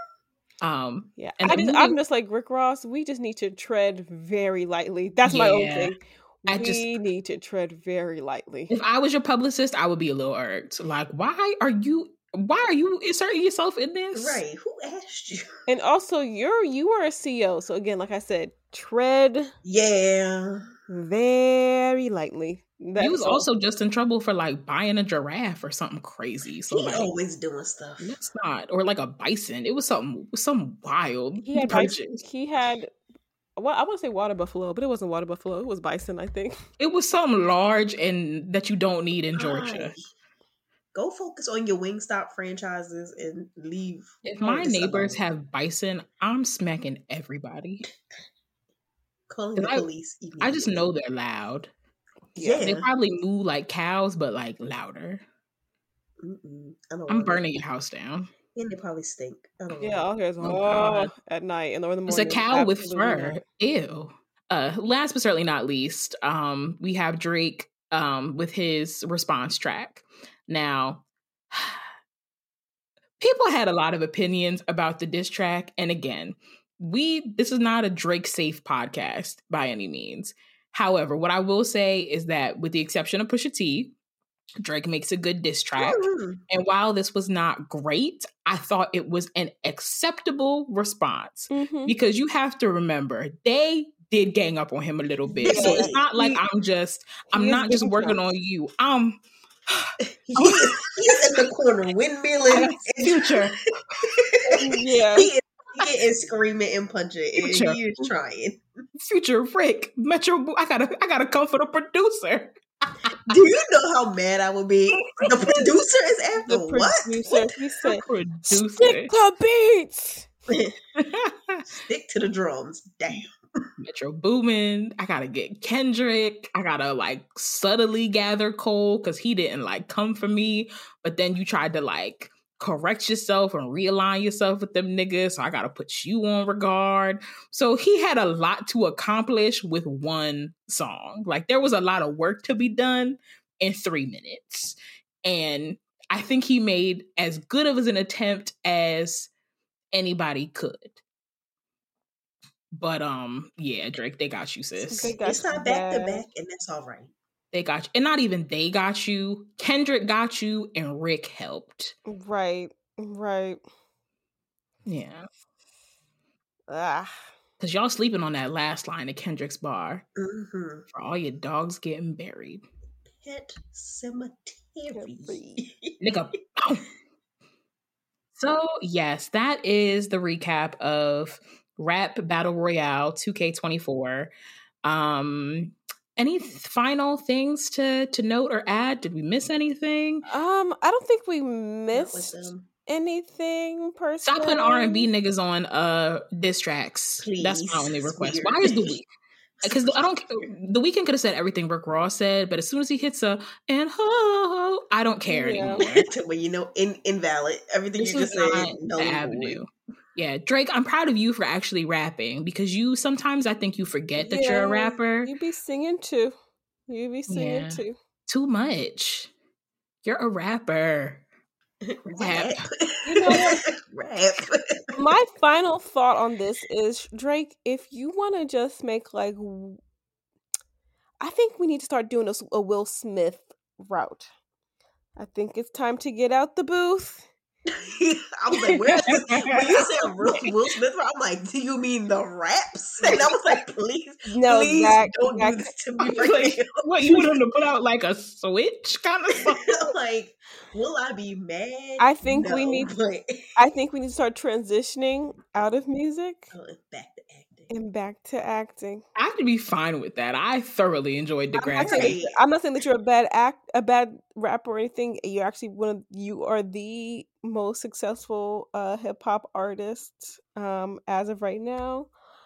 Um, Yeah, and I the just, movie- I'm just like Rick Ross. We just need to tread very lightly. That's my own Yeah. thing. I we just- need to tread very lightly. if I was your publicist, I would be a little irked. Like, why are you? Why are you inserting yourself in this? Right. Who asked you? And also, you're you are a C E O, so again, like I said, tread Yeah. very lightly. That's You was all. also just in trouble for like buying a giraffe or something crazy. So He like, always doing stuff. let's not, or like a bison. It was something, some wild he had bison, purchase. he had. Well, I want to say water buffalo, but it wasn't water buffalo. It was bison, I think. It was something large and that you don't need in Georgia. Right. Go focus on your Wingstop franchises and leave. If all my this neighbors alone. have bison, I'm smacking everybody. calling the I- police, I just immediately. know they're loud. Yeah. They probably moo like cows, but like louder. Mm-mm. I don't I'm want burning your house down. it. And they probably stink. I don't Yeah, know. all here's Oh, oh, God. at night and or in the It's morning. a cow with Absolutely fur. not. Ew. Uh, last but certainly not least, um, we have Drake um, with his response track. Now, people had a lot of opinions about the diss track, and again, we this is not a Drake safe podcast by any means. However, what I will say is that, with the exception of Pusha T, Drake makes a good diss track. Mm. And while this was not great, I thought it was an acceptable response. Mhm. Because you have to remember, they did gang up on him a little bit. So it's not like He- I'm just, I'm he is not just giving working shots. on you. I'm He is, he's in the corner windmilling. Future. Yeah. He is kicking and screaming and punching, and Future. he is trying. Future Rick, Metro. Bo- I gotta, I gotta come for the producer. Do you know how mad I would be? The producer is after The what? producer, he said, Producer. stick to beats. Stick to the drums. Damn. Metro Boomin. I gotta get Kendrick. I gotta like subtly gather Cole because he didn't like come for me. But then you tried to like correct yourself and realign yourself with them niggas. So I gotta put you on regard. So he had a lot to accomplish with one song. Like there was a lot of work to be done in three minutes. And I think he made as good of an attempt as anybody could. But um, yeah, Drake, they got you, sis. They got It's not you back to bad. back, and that's all right. They got you, and not even they got you. Kendrick got you, and Rick helped. Right, right. Yeah, Ah. because y'all sleeping on that last line of Kendrick's bar Mm-hmm. for all your dogs getting buried, Pet cemetery. nigga. bow. So yes, that is the recap of Rap Battle Royale two K twenty-four. Um, any th- final things to to note or add? Did we miss anything? Um, I don't think we Not with missed them. anything per se. Stop putting R and B niggas on uh diss tracks. That's my Please. only It's request. weird. Why is the week? Because I don't. The Weeknd could have said everything Rick Ross said, but as soon as he hits a and ho, I don't care Yeah. anymore. Well, you know, in, invalid. Everything This you is just said. not null the and avenue. void. Yeah, Drake, I'm proud of you for actually rapping because you sometimes I think you forget that you're Yeah, a rapper. You be singing too. You be singing Yeah. too. Too much. You're a rapper. Rap. You know what? Rap. My final thought on this is, Drake, if you want to just make like, w- I think we need to start doing a, s- a Will Smith route. I think it's time to get out the booth I was like, where is this? When you said Will Smith, I'm like, do you mean the raps? And I was like, please, no, please Zach, don't Zach. do this to me Like, right now. what, you want them to put out like a switch kind of song? Like, will I be mad? I think No, we need. but I think we need to start transitioning out of music oh, it's back to acting. and back to acting. I have to be fine with that. I thoroughly enjoyed I'm not, Degrassi. saying, I'm not saying that you're a bad act, a bad rapper or anything. You're actually one of you are the most successful uh, hip hop artist um, as of right now.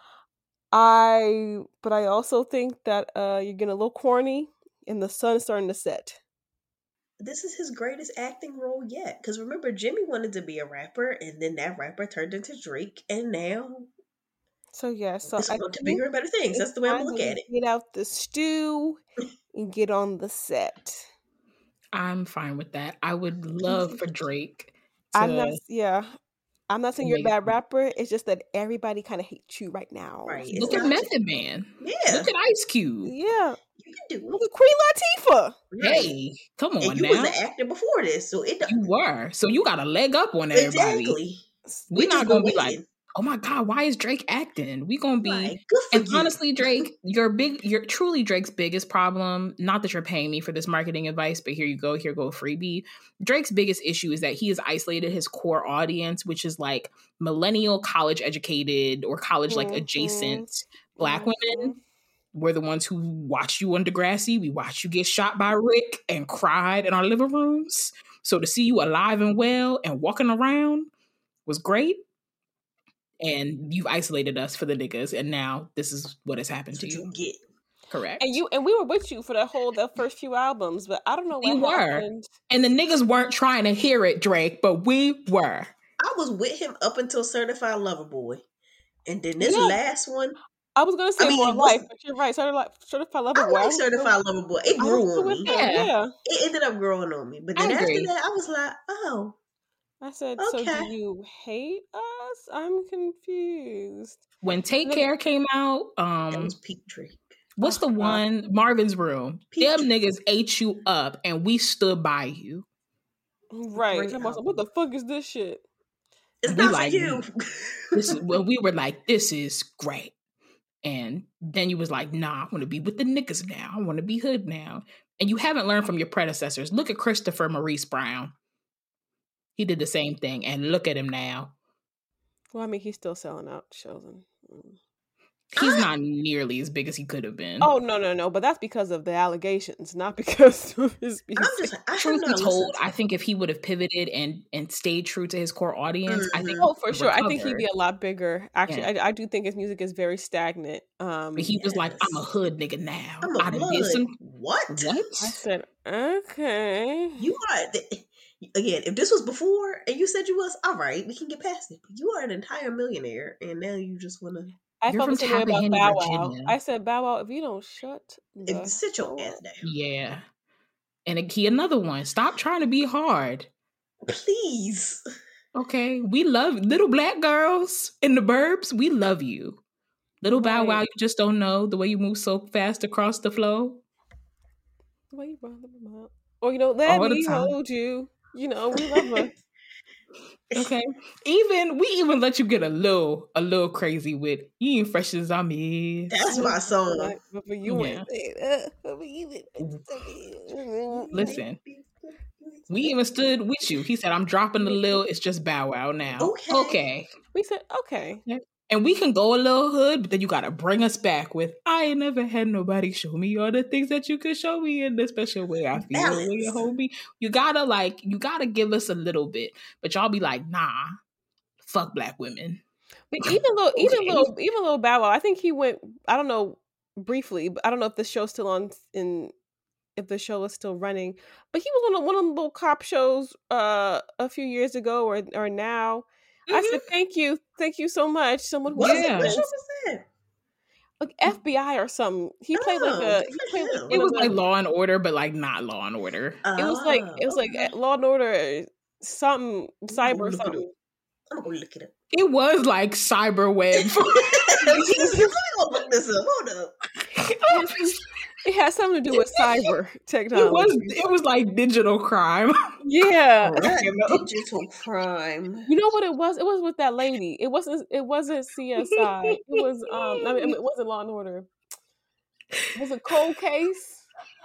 I, but I also think that uh, you're getting a little corny, and the sun's starting to set. This is his greatest acting role yet. Because remember, Jimmy wanted to be a rapper, and then that rapper turned into Drake, and now So yeah, so it's I on to think bigger and better things. That's the way I'm time gonna look to at it. Get out the stew and get on the set. I'm fine with that. I would love for Drake to I'm not, yeah. I'm not saying you're a make- bad rapper. It's just that everybody kind of hates you right now. Right. It's look at not Method Man. Yeah. Look at Ice Cube. Yeah. You can do Look it. at Queen Latifah. Right. Hey, come on And you now. was an actor before this, so it You were. So you got a leg up on everybody. exactly. We're We not just gonna been be like, waiting. oh my God, why is Drake acting? We gonna be Like, good for and you. honestly, Drake, your big you're truly Drake's biggest problem, not that you're paying me for this marketing advice, but here you go, here go a freebie. Drake's biggest issue is that he has isolated his core audience, which is like millennial college educated or college like Mhm. adjacent black Mhm. women. We're the ones who watched you on Degrassi. We watched you get shot by Rick and cried in our living rooms. So to see you alive and well and walking around was great. And you've isolated us for the niggas, and now this is what has happened That's to what you. you get. Correct. And you and we were with you for the whole the first few albums, but I don't know We what were. happened. And the niggas weren't trying to hear it, Drake, but we were. I was with him up until Certified Lover Boy. And then this Yeah. last one, I was gonna say I mean, more it wasn't- life, but you're right. Certified, certified lover I boy. like was still- Certified Lover Boy. It I was grew still on with me. them, Yeah. yeah. It ended up growing on me. But I then after agree. that, I was like, oh, I said, so Okay. do you hate us? I'm confused. When Take Nigga- Care came out, that um, was peak Drake. what's the Oh, God. one? Marvin's Room. Peak Them Drake. niggas ate you up, and we stood by you. Right. Great I'm also, what the fuck is this shit? It's We not like for you. This is well, we were like, this is great. And then you was like, nah, I want to be with the niggas now. I want to be hood now. And you haven't learned from your predecessors. Look at Christopher Maurice Brown. He did the same thing. And look at him now. Well, I mean, he's still selling out shows. And, mm. He's I- not nearly as big as he could have been. Oh no, no, no! But that's because of the allegations, not because of his I'm music. just like, I have Truth be not told, listened to I think if he would have pivoted and and stayed true to his core audience, I think Mhm. Oh, for sure. I think he'd recovered. be a lot bigger. Actually, Yeah. I, I do think his music is very stagnant. Um, But he was like, I'm a Yes. hood nigga now. I'm a I done did blood. some What? what? I said, okay. You are th- again. If this was before and you said you was all right, we can get past it. But you are an entire millionaire, and now you just want to I You're felt from the same way about Tappahannock, Bow Wow. Virginia. I said, Bow Wow, if you don't shut the sit your fuck ass down, Yeah. And a- he another one. Stop trying to be hard. please. Okay, we love little black girls in the burbs. We love you, little Bow Wow. Right. You just don't know the way you move so fast across the flow. Why you brought them up? Or you know, let All the me time. hold you. You know, we love her. Okay, even we even let you get a little a little crazy with you ain't fresh as I'm is. That's my song. Like, but for you Yeah. ain't. Uh, but for you ain't. Listen, we even stood with you. He said, "I'm dropping the lil. It's just Bow Wow now." Okay. Okay. We said, okay. And we can go a little hood, but then you gotta bring us back with I ain't never had nobody show me all the things that you could show me in the special way I feel when you Balance. hold me. You gotta like you gotta give us a little bit. But y'all be like, nah, fuck black women. But even little, even Okay. little, even little Bow Wow, I think he went. I don't know briefly, but I don't know if the show's still on. In if the show is still running, but he was on a, one of the little cop shows uh a few years ago or or now. I said, thank you, thank you so much. Someone who What, Yeah. what show was that? like F B I or something. He played like Oh, a. good He for played like him. It one was of like the- Law and Order, but like not Law and Order. It was like it was like Oh, Law and Order, something cyber look it up. something. I'm gonna look it up. It was like cyber web. Let me go look this up. Hold up. It has something to do with cyber technology. It was it was like digital crime. Yeah. Not digital crime. You know what it was? It was with that lady. It wasn't it wasn't C S I. It was um I mean it wasn't Law and Order. It was a cold case.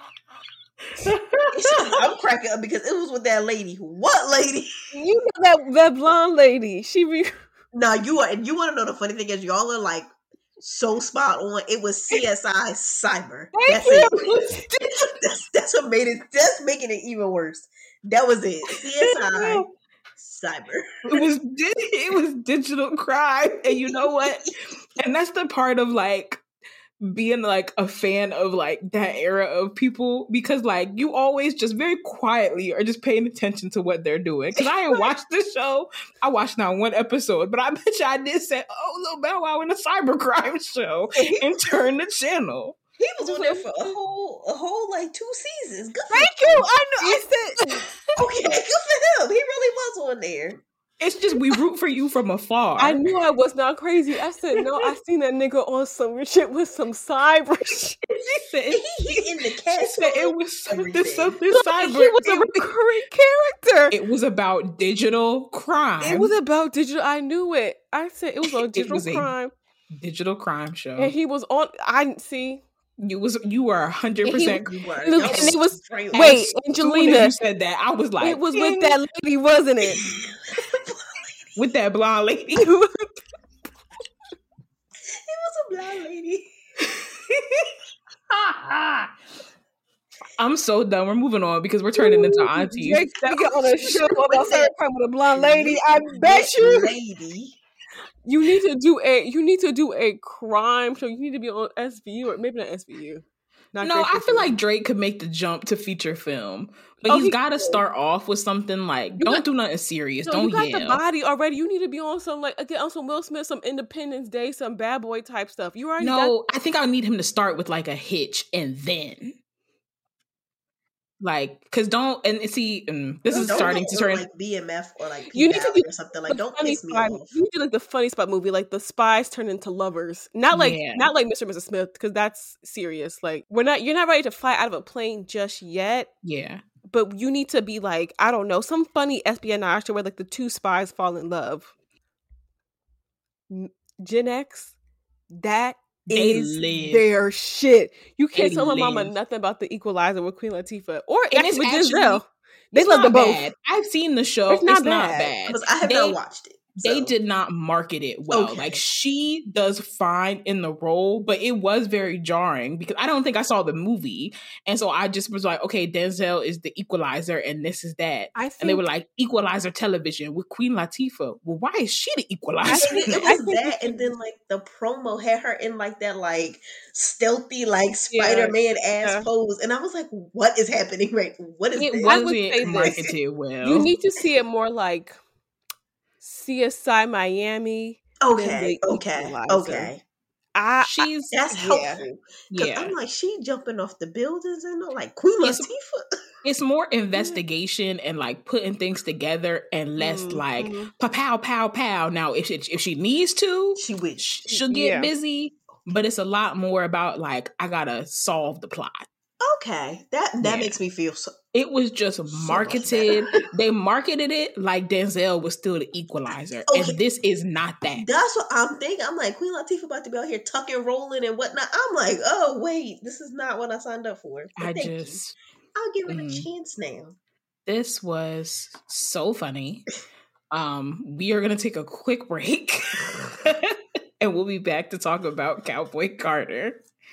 I'm cracking up because it was with that lady. What lady? You know that that blonde lady. She re- Now you are, and you want to know the funny thing is, y'all are like so spot on. It was C S I Cyber. Thank That's you. it. that's, that's what made it. That's making it even worse. That was it. C S I Cyber. It was it was digital crime, and you know what? And that's the part of like being like a fan of like that era of people, because like you always just very quietly are just paying attention to what they're doing. Because I didn't watch this show, I watched not one episode, but I bet you I did say, "Oh, little Bow Wow in a cybercrime show," and turn the channel. He was on there for a whole, a whole like two seasons. Good. Thank you. I know. I said okay. Good for him. He really was on there. It's just we root for you from afar. I knew I was not crazy. I said, no, I seen that nigga on some shit with some cyber shit. She said he in the cast. She said it was something, something cyber. He was a recurring character. It was about digital crime. It was about digital. I knew it. I said it was on digital was crime. Digital crime show. And he was on. I see. You was you were a hundred percent. And it was wait, Angelina. You said that. I was like, it was with that lady, wasn't it? With that blonde lady. It was a blonde lady. I'm so done. We're moving on because we're turning into aunties. Drake get on a show about cybercrime with a blonde lady. I bet you. Lady. You need to do a you need to do a crime show. You need to be on S V U or maybe not S V U. Not no, I feel like Drake could make the jump to feature film, but oh, he's he got to start off with something like you don't got, do nothing serious. No, don't you got yell. the body already. You need to be on some like again on some Will Smith, some Independence Day, some Bad Boy type stuff. You already no. got- I think I would need him to start with like a Hitch and then. Like, cause don't and see, and this no, is starting to turn like B M F or like you need to do or something like. Don't piss me spy, off. You need to do like the Funny Spot movie, like the spies turn into lovers, not like yeah. not like Mister and Missus Smith, because that's serious. Like we're not, you're not ready to fly out of a plane just yet. Yeah, but you need to be like I don't know, some funny espionage show where like the two spies fall in love. Gen X, that. They is live. their shit. You can't they tell my live. mama nothing about the Equalizer with Queen Latifah or and actually it's with actually, Denzel. They love them both. Bad. I've seen the show. It's not it's bad. not bad because I have they, not watched it. So. They did not market it well. Okay. Like she does fine in the role, but it was very jarring because I don't think I saw the movie, and so I just was like, okay, Denzel is the Equalizer, and this is that. I think, and they were like Equalizer television with Queen Latifah. Well, why is she the Equalizer? I think it was that, and then like the promo had her in like that like stealthy like Spider-Man yeah. ass yeah. pose, and I was like, what is happening? Right? What is it this? wasn't marketed well. You need to see it more like C S I Miami. Okay, okay, okay. I, She's that's helpful. Yeah, yeah. I'm like she jumping off the buildings and all, like Queen it's, Latifah. It's more investigation and like putting things together and less mm-hmm. like pow pow pow pow. Now, if she, if she needs to, she wish she'll get yeah. busy. But it's a lot more about like I gotta solve the plot. Okay, that that yeah. makes me feel so. It was just marketed. So they marketed it like Denzel was still the Equalizer, okay. and this is not that. That's what I'm thinking. I'm like Queen Latifah about to be out here tucking, rolling, and whatnot. I'm like, oh wait, this is not what I signed up for. But I just, you. I'll give it mm, a chance now. This was so funny. Um, we are gonna take a quick break, and we'll be back to talk about Cowboy Carter.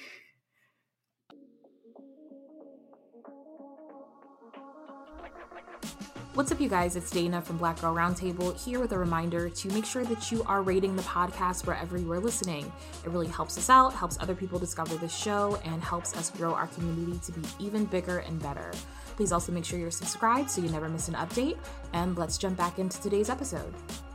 What's up, you guys? It's Dana from Black Girl Roundtable here with a reminder to make sure that you are rating the podcast wherever you are listening. It really helps us out, helps other people discover the show, and helps us grow our community to be even bigger and better. Please also make sure you're subscribed so you never miss an update, and let's jump back into today's episode.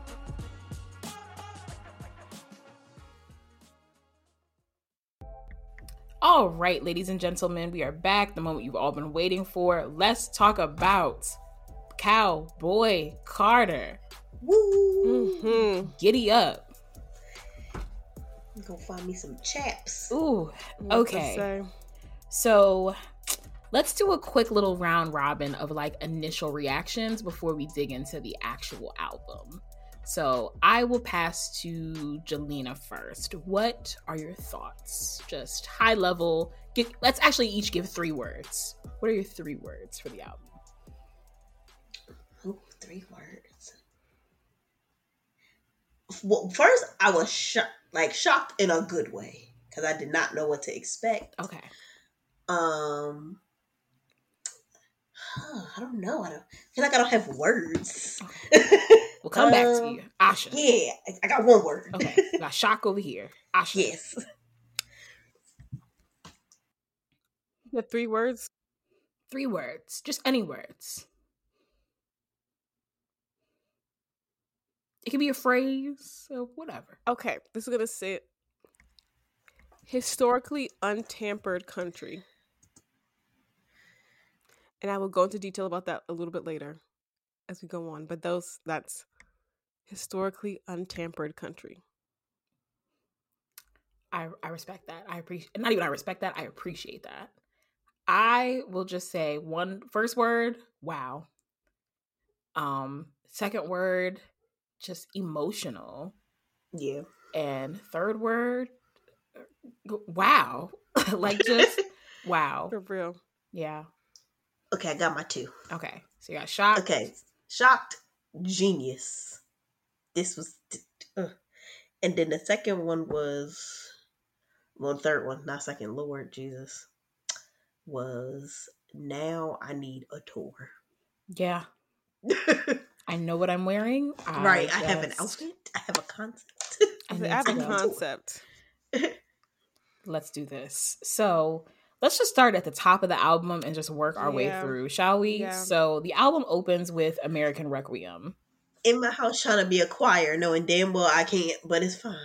All right, ladies and gentlemen, we are back. The moment you've all been waiting for. Let's talk about Cowboy Carter. Woo! Mm-hmm. Giddy up. I'm gonna find me some chaps. Ooh, okay. So let's do a quick little round robin of like initial reactions before we dig into the actual album. So I will pass to Jelena first. What are your thoughts? Just high level. Get, let's actually each give three words. What are your three words for the album? Oh, three words. Well, first, I was shocked, like shocked in a good way, because I did not know what to expect. Okay. Um, huh, I don't know. I don't I feel like I don't have words. Okay. We'll come um, back to you. Asha. Yeah, I got one word. Okay. We got shock over here. Asha. Yes. The three words? Three words. Just any words. It could be a phrase or whatever. Okay. This is going to say it. Historically untampered country. And I will go into detail about that a little bit later as we go on. But those, that's historically untampered country. I I respect that. I appreciate, not even I respect that. I appreciate that. I will just say one first word, wow. Um, second word, just emotional. Yeah. And third word, wow. Like just wow. For real. Yeah. Okay, I got my two. Okay. So you got shocked. Okay. Shocked, genius. This was uh. And then the second one was well, third one, not second, Lord Jesus, was now I need a tour. Yeah. I know what I'm wearing. I right. just... I have an outfit. I have a concept. I, I have a concept. Let's do this. So let's just start at the top of the album and just work our yeah. way through, shall we? Yeah. So the album opens with American Requiem. In my house trying to be a choir, knowing damn well I can't, but it's fine.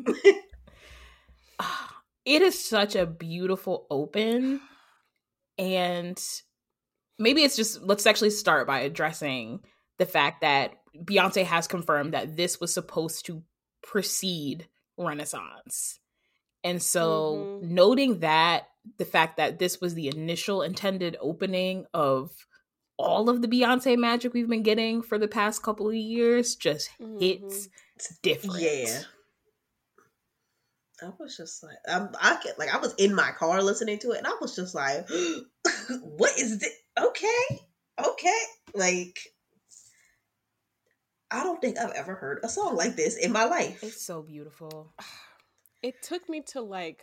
It is such a beautiful open. And maybe it's just, let's actually start by addressing the fact that Beyonce has confirmed that this was supposed to precede Renaissance. And so mm-hmm. noting that, the fact that this was the initial intended opening of all of the Beyonce magic we've been getting for the past couple of years just mm-hmm. hits different. Yeah. I was just like, I'm, I could, like, I was in my car listening to it, and I was just like, what is this? Okay. Okay. Like, I don't think I've ever heard a song like this in my life. It's so beautiful. It took me to, like,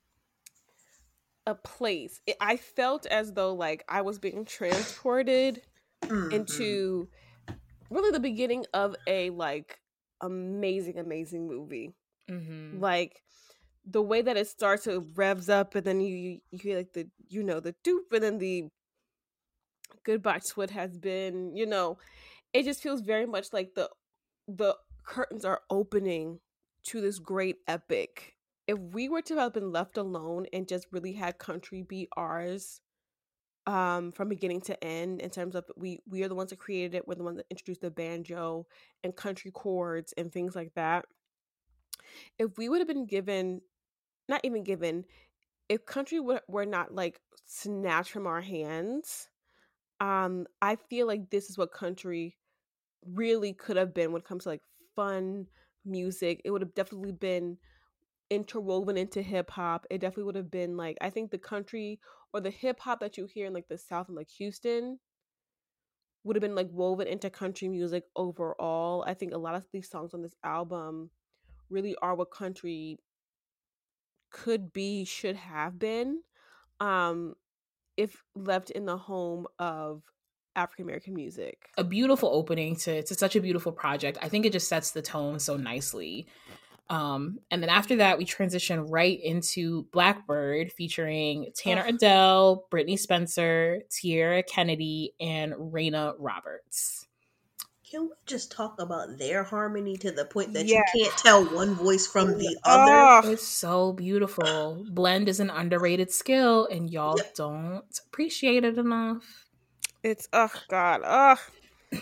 a place. It, I felt as though, like, I was being transported mm-hmm. into really the beginning of a, like, amazing, amazing movie. Mm-hmm. Like, the way that it starts, it revs up, and then you you hear, like, the, you know, the doop, and then the goodbye to what has been, you know. It just feels very much like the the curtains are opening to this great epic. If we were to have been left alone and just really had country be ours um, from beginning to end, in terms of we we are the ones that created it, we're the ones that introduced the banjo and country chords and things like that. If we would have been given, not even given, if country were, were not like snatched from our hands, um, I feel like this is what country really could have been when it comes to like fun music. It would have definitely been interwoven into hip hop. It definitely would have been like, I think the country or the hip hop that you hear in like the South and like Houston would have been like woven into country music overall. I think a lot of these songs on this album really are what country could be, should have been, um, if left in the home of African American music. A beautiful opening to, to such a beautiful project. I think it just sets the tone so nicely. Um, and then after that, we transition right into Blackbird, featuring Tanner oh. Adele, Brittany Spencer, Tierra Kennedy, and Raina Roberts. Can we just talk about their harmony to the point that yeah. you can't tell one voice from the other? Oh. It's so beautiful. Blend is an underrated skill, and y'all yep. don't appreciate it enough. It's, oh God, oh.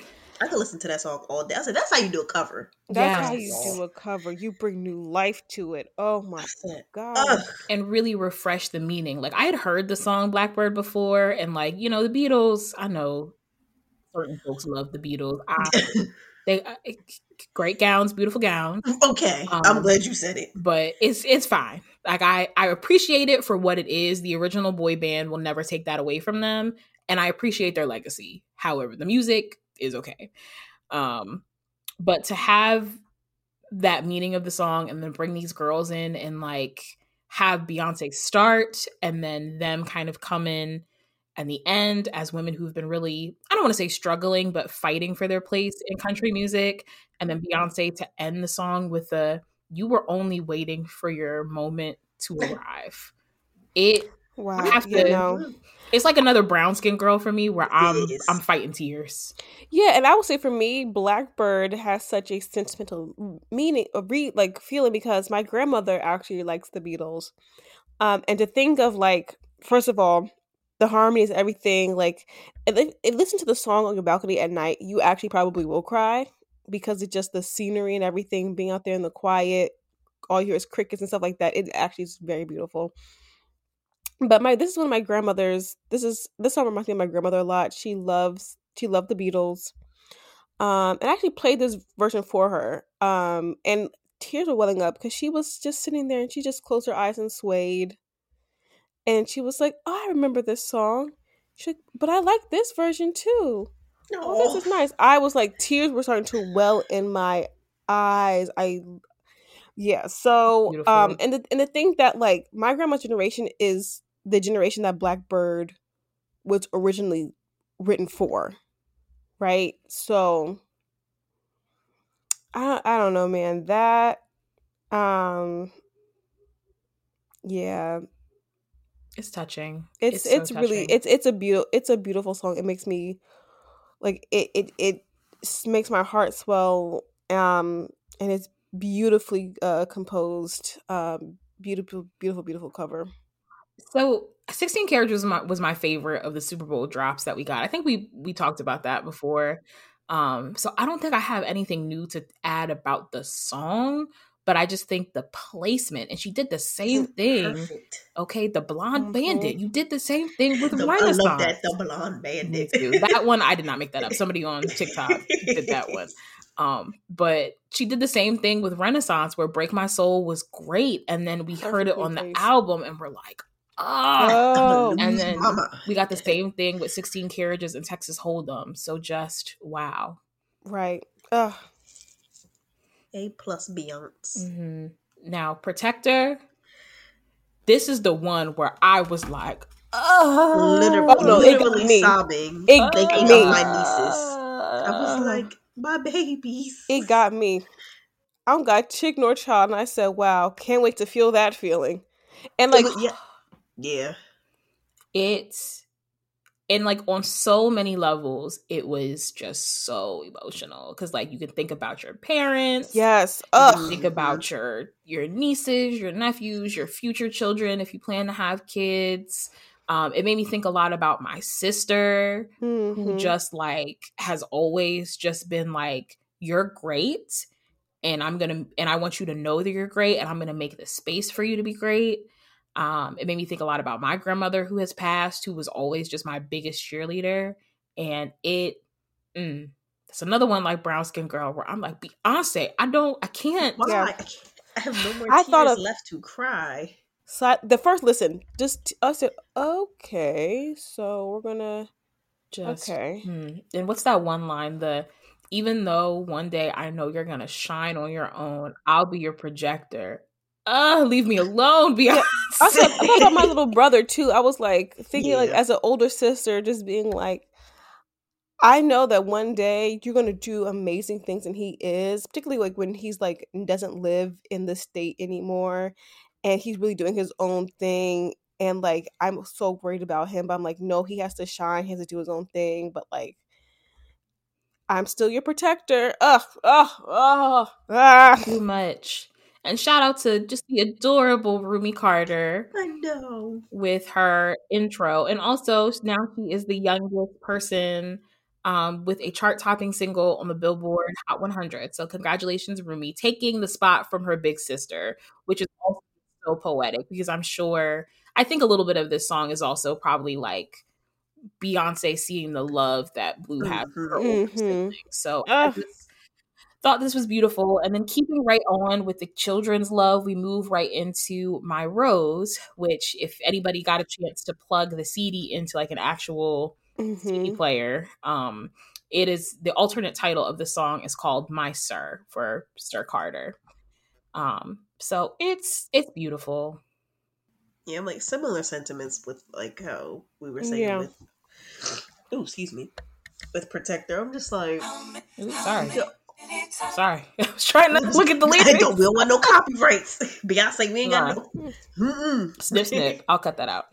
I could listen to that song all day. I said, that's how you do a cover. That's Yes. how you do a cover. You bring new life to it. Oh my I said, god. ugh. And really refresh the meaning. Like, I had heard the song Blackbird before, and like, you know, the Beatles, I know certain folks love the Beatles. I, they uh, great gowns, beautiful gowns. Okay, I'm Um, glad you said it. But it's it's fine. Like, I I appreciate it for what it is. The original boy band will never take that away from them, and I appreciate their legacy. However, the music is okay. Um, but to have that meaning of the song and then bring these girls in and like have Beyonce start and then them kind of come in at the end as women who've been really, I don't want to say struggling, but fighting for their place in country music. And then Beyonce to end the song with the, you were only waiting for your moment to arrive. It, Wow. I have You to, know. it's like another brown skin girl for me where I'm, It is. I'm fighting tears. Yeah, and I would say for me, Blackbird has such a sentimental meaning, a re like feeling because my grandmother actually likes the Beatles. Um, and to think of like, first of all, the harmonies, everything, like, and, li- and listen to the song on your balcony at night, you actually probably will cry because it's just the scenery and everything, being out there in the quiet, all you hear is crickets and stuff like that. It actually is very beautiful. But my this is one of my grandmother's. This is this song reminds me of my grandmother a lot. She loves she loved the Beatles. Um, and I actually played this version for her. Um, and tears were welling up because she was just sitting there and she just closed her eyes and swayed. And she was like, "Oh, I remember this song." She's like, "But I like this version too. Oh, this is nice." I was like, tears were starting to well in my eyes. I yeah. So Beautiful. um, and the and the thing that like my grandma's generation is the generation that Blackbird was originally written for, right? So I I don't know, man. That um yeah, It's touching. it's so it's, really touching. it's it's a beautiful it's a beautiful song. It makes me like it it it s- makes my heart swell. Um, and it's beautifully uh composed. Um, beautiful beautiful beautiful cover. So sixteen Carriages was my, was my favorite of the Super Bowl drops that we got. I think we we talked about that before. Um, so I don't think I have anything new to add about the song, but I just think the placement, and she did the same thing. Perfect. Okay, the Blonde Mhm. Bandit. You did the same thing with The- I Renaissance. love that, the Blonde Me Bandit. too. That one I did not make that up. Somebody on TikTok did that one. Um, but she did the same thing with Renaissance, where Break My Soul was great, and then we heard it Perfectly on the placed. album, and we're like, ah. Oh, And Louise then Mama. we got the same thing with sixteen Carriages and Texas Hold'em. So just wow. right. Ugh. A plus Beyonce. hmm Now, Protector. This is the one where I was like, oh, Literally, Oh, no, it got literally me. sobbing, It got thinking me. of my nieces. I was like, my babies. It got me. I'm got chick nor child, and I said, "Wow, can't wait to feel that feeling." And It like, was- yeah, yeah. it's and like on so many levels, it was just so emotional because like you can think about your parents, yes, you can ugh, think about your your nieces, your nephews, your future children if you plan to have kids. Um, it made me think a lot about my sister, who Mhm. just like has always just been like, you're great, and I'm gonna and I want you to know that you're great, and I'm gonna make the space for you to be great. Um, it made me think a lot about my grandmother who has passed, who was always just my biggest cheerleader. And it, mm, it's another one like Brown Skin Girl where I'm like, Beyonce, I don't, I can't. Why? Yeah. I, can't- I have no more I tears thought of- left to cry. So I, the first listen, just I said, "Okay, so we're gonna Just, okay." hmm. And what's that one line? The, even though one day I know you're going to shine on your own, I'll be your projector. Uh, leave me alone, Beyonce. I thought, I thought about my little brother too. I was like thinking, like Yeah. as an older sister, just being like, I know that one day you're gonna do amazing things, and he is, particularly like when he's like doesn't live in the state anymore, and he's really doing his own thing. And like I'm so worried about him, but I'm like, no, he has to shine, he has to do his own thing. But like, I'm still your protector. Ugh, ugh, ugh, ah. Too much. And shout out to just the adorable Rumi Carter I know. with her intro. And also now she is the youngest person um, with a chart-topping single on the Billboard Hot one hundred. So congratulations, Rumi, taking the spot from her big sister, which is also so poetic because I'm sure, I think a little bit of this song is also probably like Beyonce seeing the love that Blue had for her older Mhm. siblings. So I Ugh. just thought this was beautiful. And then keeping right on with the children's love, we move right into My Rose, which if anybody got a chance to plug the C D into like an actual C D Mhm. player, um, it is the alternate title of the song is called My Sir for Sir Carter. Um, so it's it's beautiful. Yeah, like similar sentiments with like how we were saying Yeah. with oh, excuse me. With Protector. I'm just like Ooh, sorry. yo, Sorry. I was trying to look at the I lyrics. don't we don't want no copyrights. Beyonce, we ain't got Nah. no Mm-mm. Snip snip. I'll cut that out.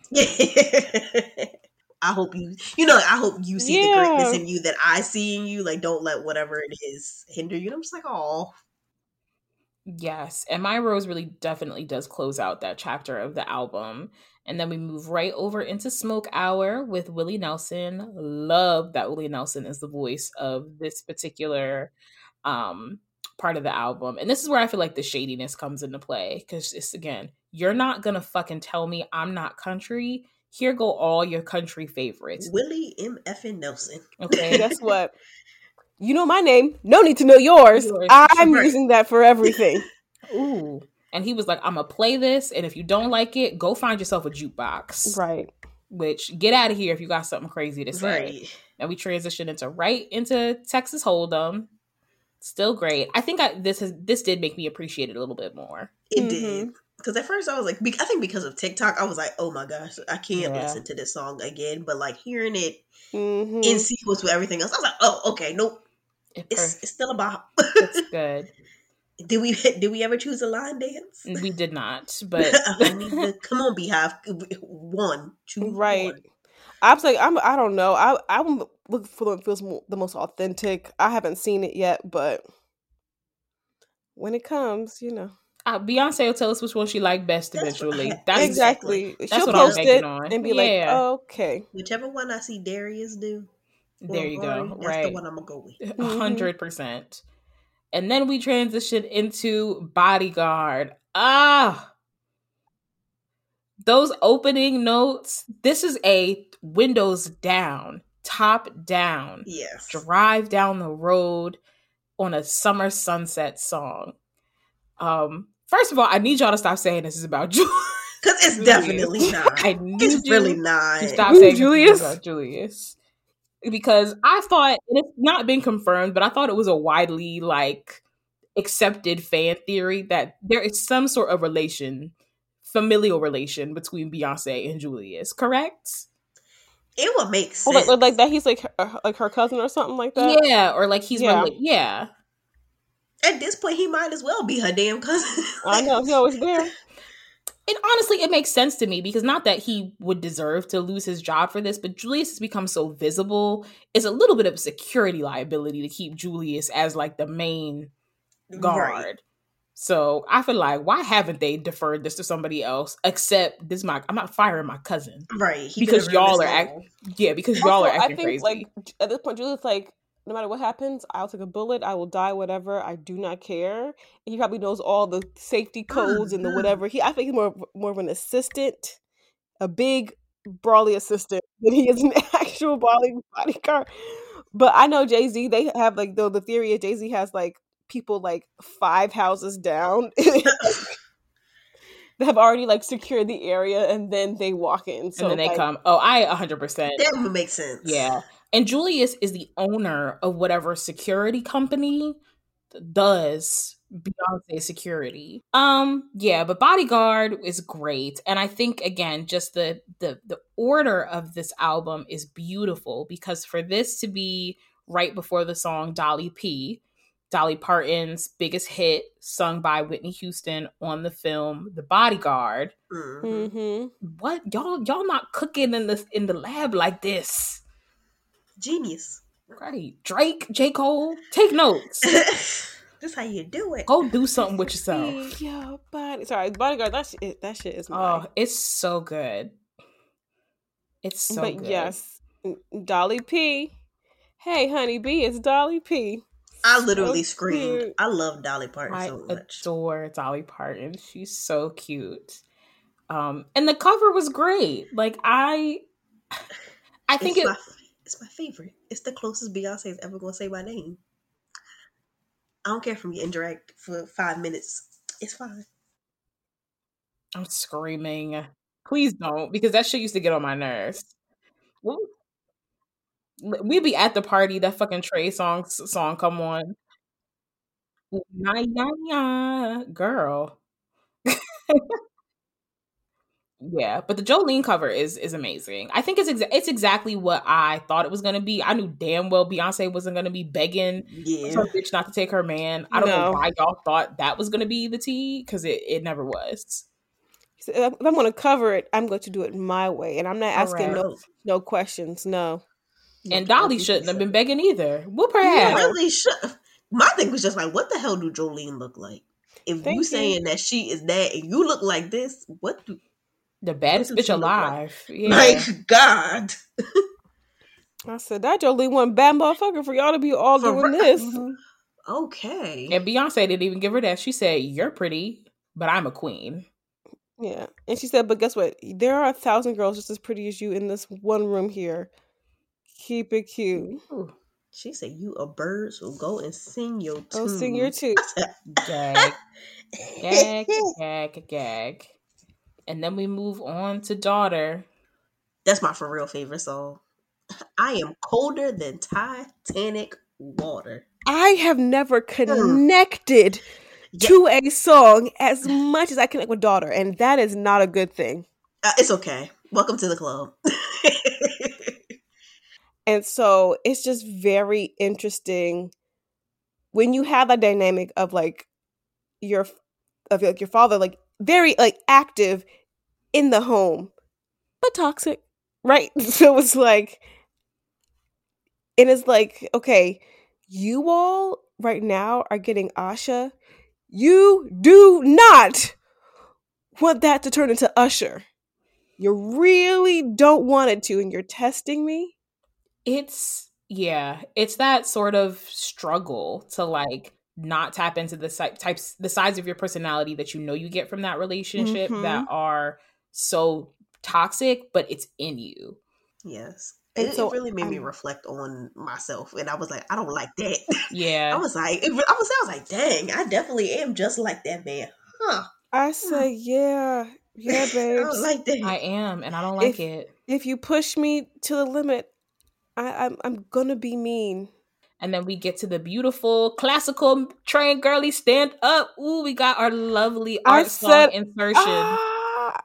I hope you you know, I hope you see the Yeah. greatness in you that I see in you. Like don't let whatever it is hinder you. And I'm just like, oh. Yes, and My Rose really definitely does close out that chapter of the album. And then we move right over into Smoke Hour with Willie Nelson. Love that Willie Nelson is the voice of this particular um, part of the album. And this is where I feel like the shadiness comes into play. Because it's, again, you're not going to fucking tell me I'm not country. Here go all your country favorites. Willie M. Effin Nelson. Okay? Guess what? You know my name. No need to know yours. Yours. I'm Right. using that for everything. Ooh. And he was like, I'm going to play this. And if you don't like it, go find yourself a jukebox. Right. Which, get out of here if you got something crazy to say. Right. And we transition into right into Texas Hold'em. Still great. I think I, this has this did make me appreciate it a little bit more. It Mhm. did. Because at first I was like, be- I think because of TikTok, I was like, oh my gosh, I can't Yeah. listen to this song again. But like hearing it Mhm. in sequence with everything else, I was like, oh, okay, nope. It It's, per- it's still a bop. it's good. did we did we ever choose a line dance? We did not, but I need the, come on, Beehive. One, two, Right. one. I was like, I'm. I don't know. I I'm looking for what feels mo- the most authentic. I haven't seen it yet, but when it comes, you know, uh, Beyonce will tell us which one she liked best That's what eventually. I- That's exactly. That's She'll what I'm post banking it on. and be like, Yeah. oh, okay. Whichever one I see Darius do. or There you Ari, go. That's Right. the one I'm gonna go with. A hundred percent. And then we transition into Bodyguard. Ah, those opening notes. This is a windows down, top down, Yes. drive down the road on a summer sunset song. Um, first of all, I need y'all to stop saying this is about Julius. Because it's definitely not. I need It's you really not. to stop Ooh, saying Julius? this is about Julius. Because I thought, and it's not been confirmed, but I thought it was a widely like accepted fan theory that there is some sort of relation, familial relation between Beyonce and Julius. Correct? It would make Oh, sense. like, like that. He's like her, like her cousin or something like that. Yeah, or like he's Yeah. rela- yeah. At this point, he might as well be her damn cousin. I know. He's always there. And honestly, it makes sense to me because not that he would deserve to lose his job for this, but Julius has become so visible. It's a little bit of a security liability to keep Julius as like the main guard. Right. So I feel like, why haven't they deferred this to somebody else? Except this, my I'm not firing my cousin. Right. He Because could've run y'all this are act- long. Yeah, because y'all Also, are acting I think crazy. like at this point, Julius like, no matter what happens, I'll take a bullet. I will die. Whatever. I do not care. And he probably knows all the safety codes and the Mhm. whatever. He, I think he's more of- more of an assistant, a big brawly assistant than he is an actual brawly bodyguard. But I know Jay Z. They have like though the theory is Jay Z has like people like five houses down. They have already like secured the area, and then they walk in. So and then they like, come. Oh, I one hundred percent. That would make sense. Yeah. And Julius is the owner of whatever security company does Beyonce security. Um, yeah, but Bodyguard is great. And I think again, just the the the order of this album is beautiful because for this to be right before the song Dolly P, Dolly Parton's biggest hit, sung by Whitney Houston on the film The Bodyguard. Mhm. mm-hmm. What y'all y'all not cooking in the in the lab like this? Genius. Right. Drake, J. Cole, take notes. That's how you do it. Go do something with yourself. Yeah, body. Sorry, bodyguard. That shit. That shit is mine. Oh, it's so good. It's so but good. yes, Dolly P Hey, honey bee, it's Dolly P. I literally So screamed. cute. I love Dolly Parton I so much. adore Dolly Parton. She's so cute. Um, and the cover was great. Like I, I think it's it. My, it's my favorite. It's the closest Beyonce is ever gonna say my name. I don't care if I'm getting dragged for five minutes. It's fine. I'm screaming. Please don't, because that shit used to get on my nerves. We'd be at the party, that fucking Trey song song come on. Nah, nah, nah, girl. Yeah, but the Jolene cover is is amazing. I think it's exa- it's exactly what I thought it was gonna be. I knew damn well Beyonce wasn't gonna be begging Yeah. some bitch not to take her man. I don't know No. why y'all thought that was gonna be the tea, because it, it never was. So if I'm going to cover it, I'm going to do it my way, and I'm not asking no Correct. no questions. No. And No, Dolly as you shouldn't have said. been begging either. Whoop her No. ass. Really should. My thing was just like, what the hell do Jolene look like? If Thank you you. saying that she is that and you look like this, what do The baddest What does bitch she look like? alive. Yeah. like God? I said that Jolene one bad motherfucker for y'all to be all For doing real. this. Mhm. Okay. And Beyonce didn't even give her that. She said, "You're pretty, but I'm a queen." Yeah. And she said, but guess what? There are a thousand girls just as pretty as you in this one room here. Keep it cute. Ooh. She said, "You a bird, so go and sing your tune." Oh, sing your tune. Gag, gag, gag, gag. And then we move on to Daughter. That's my for real favorite song. I am colder than Titanic water. I have never connected yeah. to a song as much as I connect with Daughter, and that is not a good thing. Uh, it's okay. Welcome to the club. And so it's just very interesting when you have that dynamic of like your of like your father, like very like active in the home, but toxic, right? So it's like, and it's like, okay, you all right now are getting Asha. You do not want that to turn into Usher. You really don't want it to, and you're testing me. It's yeah, it's that sort of struggle to like not tap into the si- types, the sides of your personality that you know you get from that relationship Mm-hmm. that are so toxic, but it's in you. Yes. And it, so it really made I'm, me reflect on myself, and I was like, I don't like that. Yeah, I was like, it, I was, I was like, dang, I definitely am just like that man, huh? I say, yeah, yeah, babes. I don't like that. I am, and I don't like if, it. If you push me to the limit, I, I'm I'm gonna be mean. And then we get to the beautiful classical train girly stand up. Ooh, we got our lovely art I song said, insertion. Ah,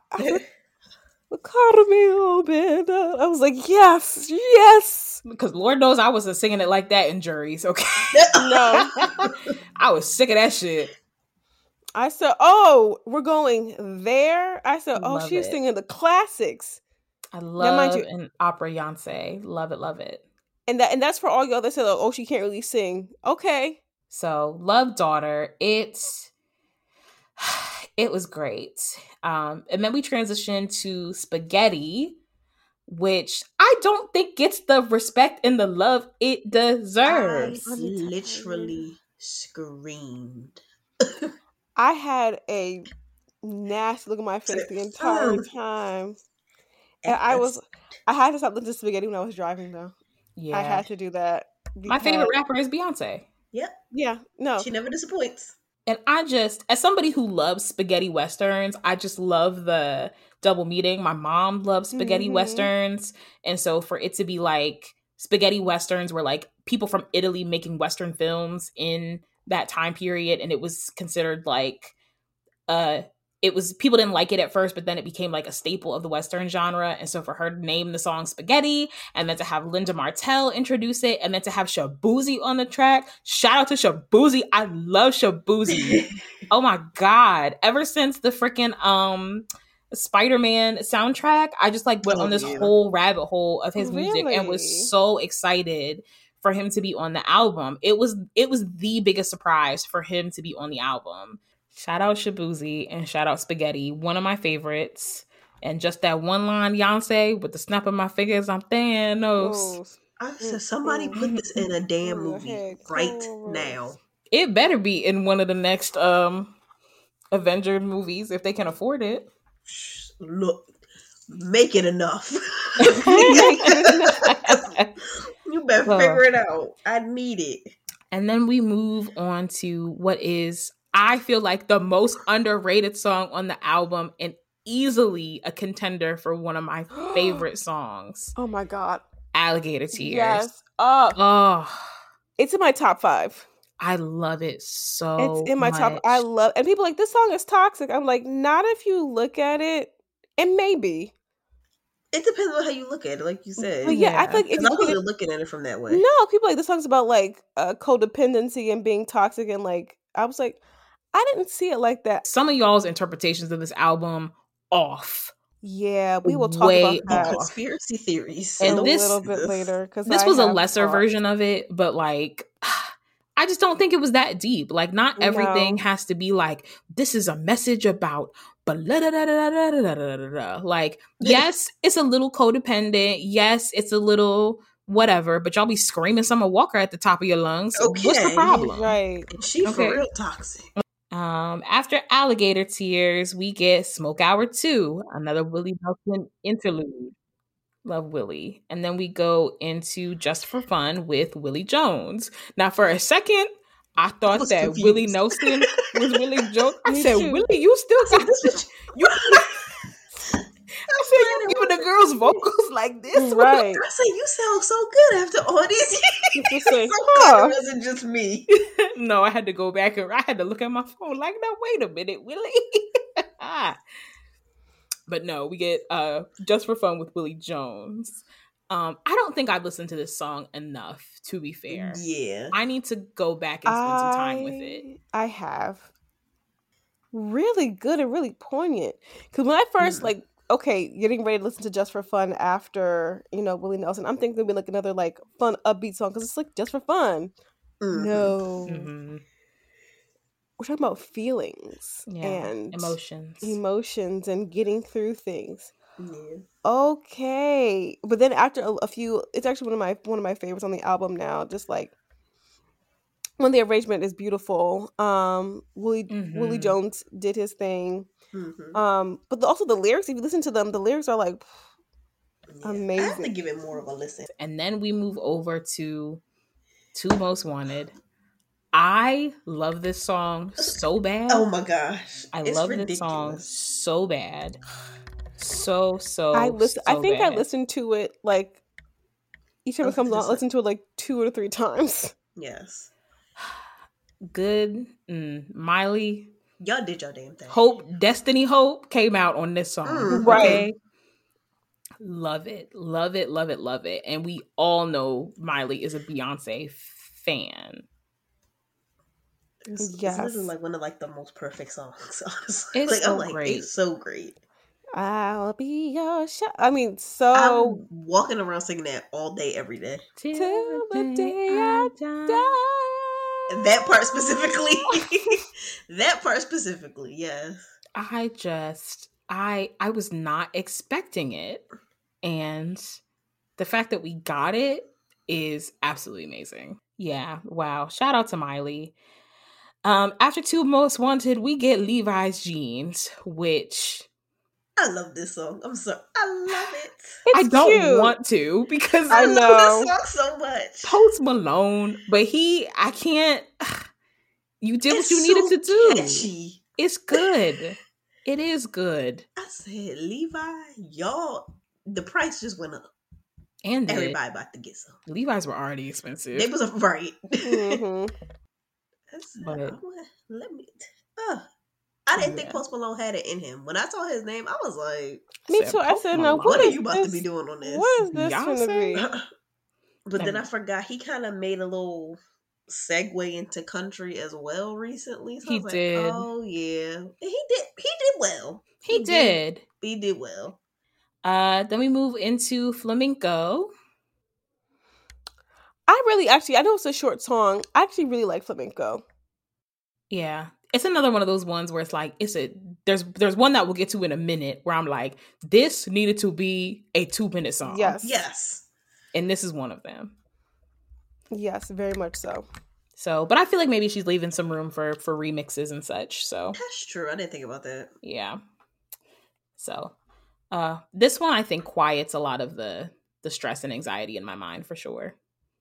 Carmelo band. I was like, yes, yes. Because Lord knows I wasn't singing it like that in juries, okay? No. I was sick of that shit. I said, oh, we're going there? I said, oh, Love she's it. singing the classics. I love you, an opera Beyonce. Love it, love it. And that and that's for all y'all that said, oh, she can't really sing. Okay. So, love Daughter. It's it was great. Um, and then we transitioned to Spaghetti, which I don't think gets the respect and the love it deserves. I literally screamed. I had a nasty look at my face the entire time. And I was I had to stop listening to Spaghetti when I was driving though. Yeah. I had to do that. My favorite rapper is Beyonce. Yep. Yeah. No. She never disappoints. And I just, as somebody who loves spaghetti westerns, I just love the double meaning. My mom loves spaghetti mm-hmm. westerns. And so for it to be like spaghetti westerns were like people from Italy making Western films in that time period. And it was considered like, uh, it was, people didn't like it at first, but then it became like a staple of the Western genre. And so for her to name the song Spaghetti, and then to have Linda Martell introduce it, and then to have Shaboozey on the track. Shout out to Shaboozey. I love Shaboozey. Oh my God. Ever since the freaking um Spider-Man soundtrack, I just like went oh, on this yeah. whole rabbit hole of his really? music and was so excited for him to be on the album. It was it was the biggest surprise for him to be on the album. Shout out Shaboozey and shout out Spaghetti, one of my favorites. And just that one line, Beyonce, with the snap of my fingers, I'm Thanos. I said, somebody put this in a damn movie right now. It better be in one of the next um Avenger movies if they can afford it. Look, make it enough. You better Oh. figure it out. I need it. And then we move on to what is, I feel like, the most underrated song on the album and easily a contender for one of my favorite songs. Oh my God. Alligator Tears. Yes. Oh, Oh, it's in my top five. I love it so It's in my much. top. I love, and people are like, this song is toxic. I'm like, not if you look at it, and maybe. It depends on how you look at it, like you said. But yeah, I Yeah. feel like if 'Cause you I look at wasn't it, looking at it from that way. no, people are like, this song's about like uh, codependency and being toxic, and like, I was like, I didn't see it like that. Some of y'all's interpretations of this album, off. Yeah, we will talk Way about that off. Conspiracy theories. And a this- little bit later. Because This I was a have lesser thoughts. version of it, but like, I just don't think it was that deep. Like, not everything No. has to be like, this is a message about, but like, yes, it's a little codependent. Yes, it's a little whatever, but y'all be screaming Summer Walker at the top of your lungs. What's the Okay. problem? Right. And she Okay. for real toxic. Um, after Alligator Tears, we get Smoke Hour two, another Willie Nelson interlude. Love Willie. And then we go into Just for Fun with Willie Jones. Now, for a second, I thought was that confused. Willie Nelson was Willie Jones. I Me said, too. Willie, you still got this? You, I said, you giving the girls vocals like this? Right. I say, you sound so good after all these years. Just say, I'm so huh. glad it wasn't just me. No, I had to go back and I had to look at my phone like, no, wait a minute, Willie. But no, we get uh Just for Fun with Willie Jones. Um, I don't think I've listened to this song enough, to be fair. Yeah. I need to go back and spend some time with it. I have. Really good and really poignant. Because when I first, Mm. like, okay, getting ready to listen to Just for Fun after, you know, Willie Nelson, I'm thinking it'll be like another, like, fun, upbeat song because it's like Just for Fun. Mhm. No. Mhm. We're talking about feelings Yeah, and emotions. emotions and getting through things. Yeah. Okay, but then after a, a few, it's actually one of my one of my favorites on the album now. Just like when the arrangement is beautiful. Um, Willie Willie Mhm. Jones did his thing. Mhm. Um, but the, also the lyrics, if you listen to them, the lyrics are like Yeah. I have to amazing. give it more of a listen. And then we move over to Two Most Wanted. I love this song so bad. Oh my gosh. I It's love ridiculous. this song so bad. So, so, I listen. so I think I bad. listened to it like each time I it comes listened on. to I listen to it like two or three times. Yes. Good. Mm, Miley, Y'all did your damn thing. Hope, Destiny Hope came out on this song. Mm, right. Okay? Love it. Love it. Love it. Love it. And we all know Miley is a Beyonce fan. It's, Yes. it's literally like one of like the most perfect songs. Honestly. It's like so I'm like, great. it's so great. I'll be your sh- I mean, so I'm walking around singing that all day, every day. Till Till the day I die. That part specifically. That part specifically, yes. I just I I was not expecting it, and the fact that we got it is absolutely amazing. Yeah, wow. Shout out to Miley. Um, after Two Most Wanted, we get Levi's Jeans, which I love this song. I'm sorry. I love it. It's I don't cute. want to because I I know. love this song so much. Post Malone, but he I can't. You did It's what you needed so to do. catchy. It's good. It is good. I said, Levi, y'all, the price just went up. And did. Everybody about to get some. Levi's were already expensive. They was a, right. Mhm. I said, But- I want- let me. Uh, I didn't think Yeah. Post Malone had it in him. When I saw his name, I was like, Me Said too. I Post said, now Malone. "What are is you about this? to be doing on this?" What is this going to Beyonce? be? But then And- I forgot he kind of made a little segue into country as well recently. So I He was like, did. oh yeah, And he did. He did well. He did. He did well. Uh, then we move into Flamenco. I really actually, I know it's a short song. I actually really like Flamenco. Yeah, it's another one of those ones where it's like it's a there's there's one that we'll get to in a minute where I'm like, this needed to be a two minute song. Yes. Yes. and this is one of them. Yes, very much so. So, but I feel like maybe she's leaving some room for for remixes and such. So that's true. I didn't think about that. Yeah. So, uh, this one I think quiets a lot of the the stress and anxiety in my mind for sure.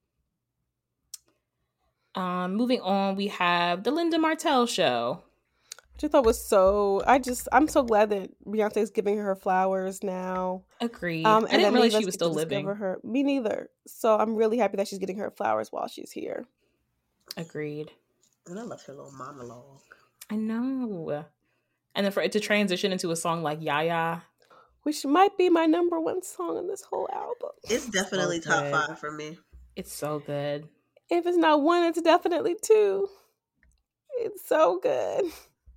Um, moving on, we have the Linda Martell show. Which I thought was so. I just I'm so glad that Beyonce's giving her flowers now. Agreed. Um, I didn't realize she was still living. Her. Me neither. So I'm really happy that she's getting her flowers while she's here. Agreed. And I love her little monologue. I know. And then for it to transition into a song like Yaya, which might be my number one song in this whole album. It's definitely so top five for me. It's so good. If it's not one, it's definitely two. It's so good.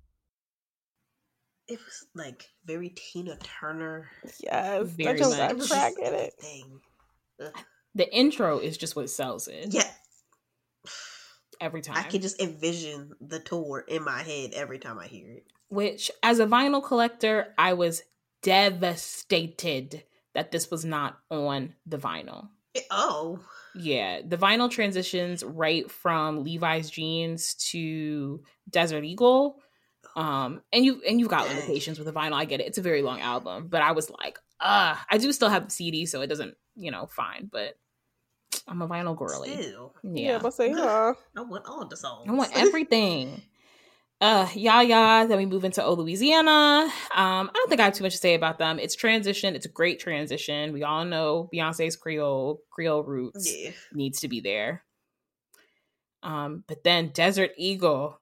It was like very Tina Turner. Yes, very much. much. Crack in it. The intro is just what sells it. Yeah. Every time. I can just envision the tour in my head every time I hear it. Which, as a vinyl collector, I was devastated that this was not on the vinyl. Oh. Yeah, the vinyl transitions right from Levi's Jeans to Desert Eagle. Um, and you and you've got Dang. limitations with the vinyl. I get it; it's a very long album, but I was like, ah, I do still have the C D, so it doesn't, you know, fine. But I'm a vinyl girly. Still. Yeah, yeah but say, huh? I want all the songs. I want everything. uh, Yaya. Then we move into Oh Louisiana. Um, I don't think I have too much to say about them. It's transition. It's a great transition. We all know Beyonce's Creole Creole roots Yeah. needs to be there. Um, but then Desert Eagle.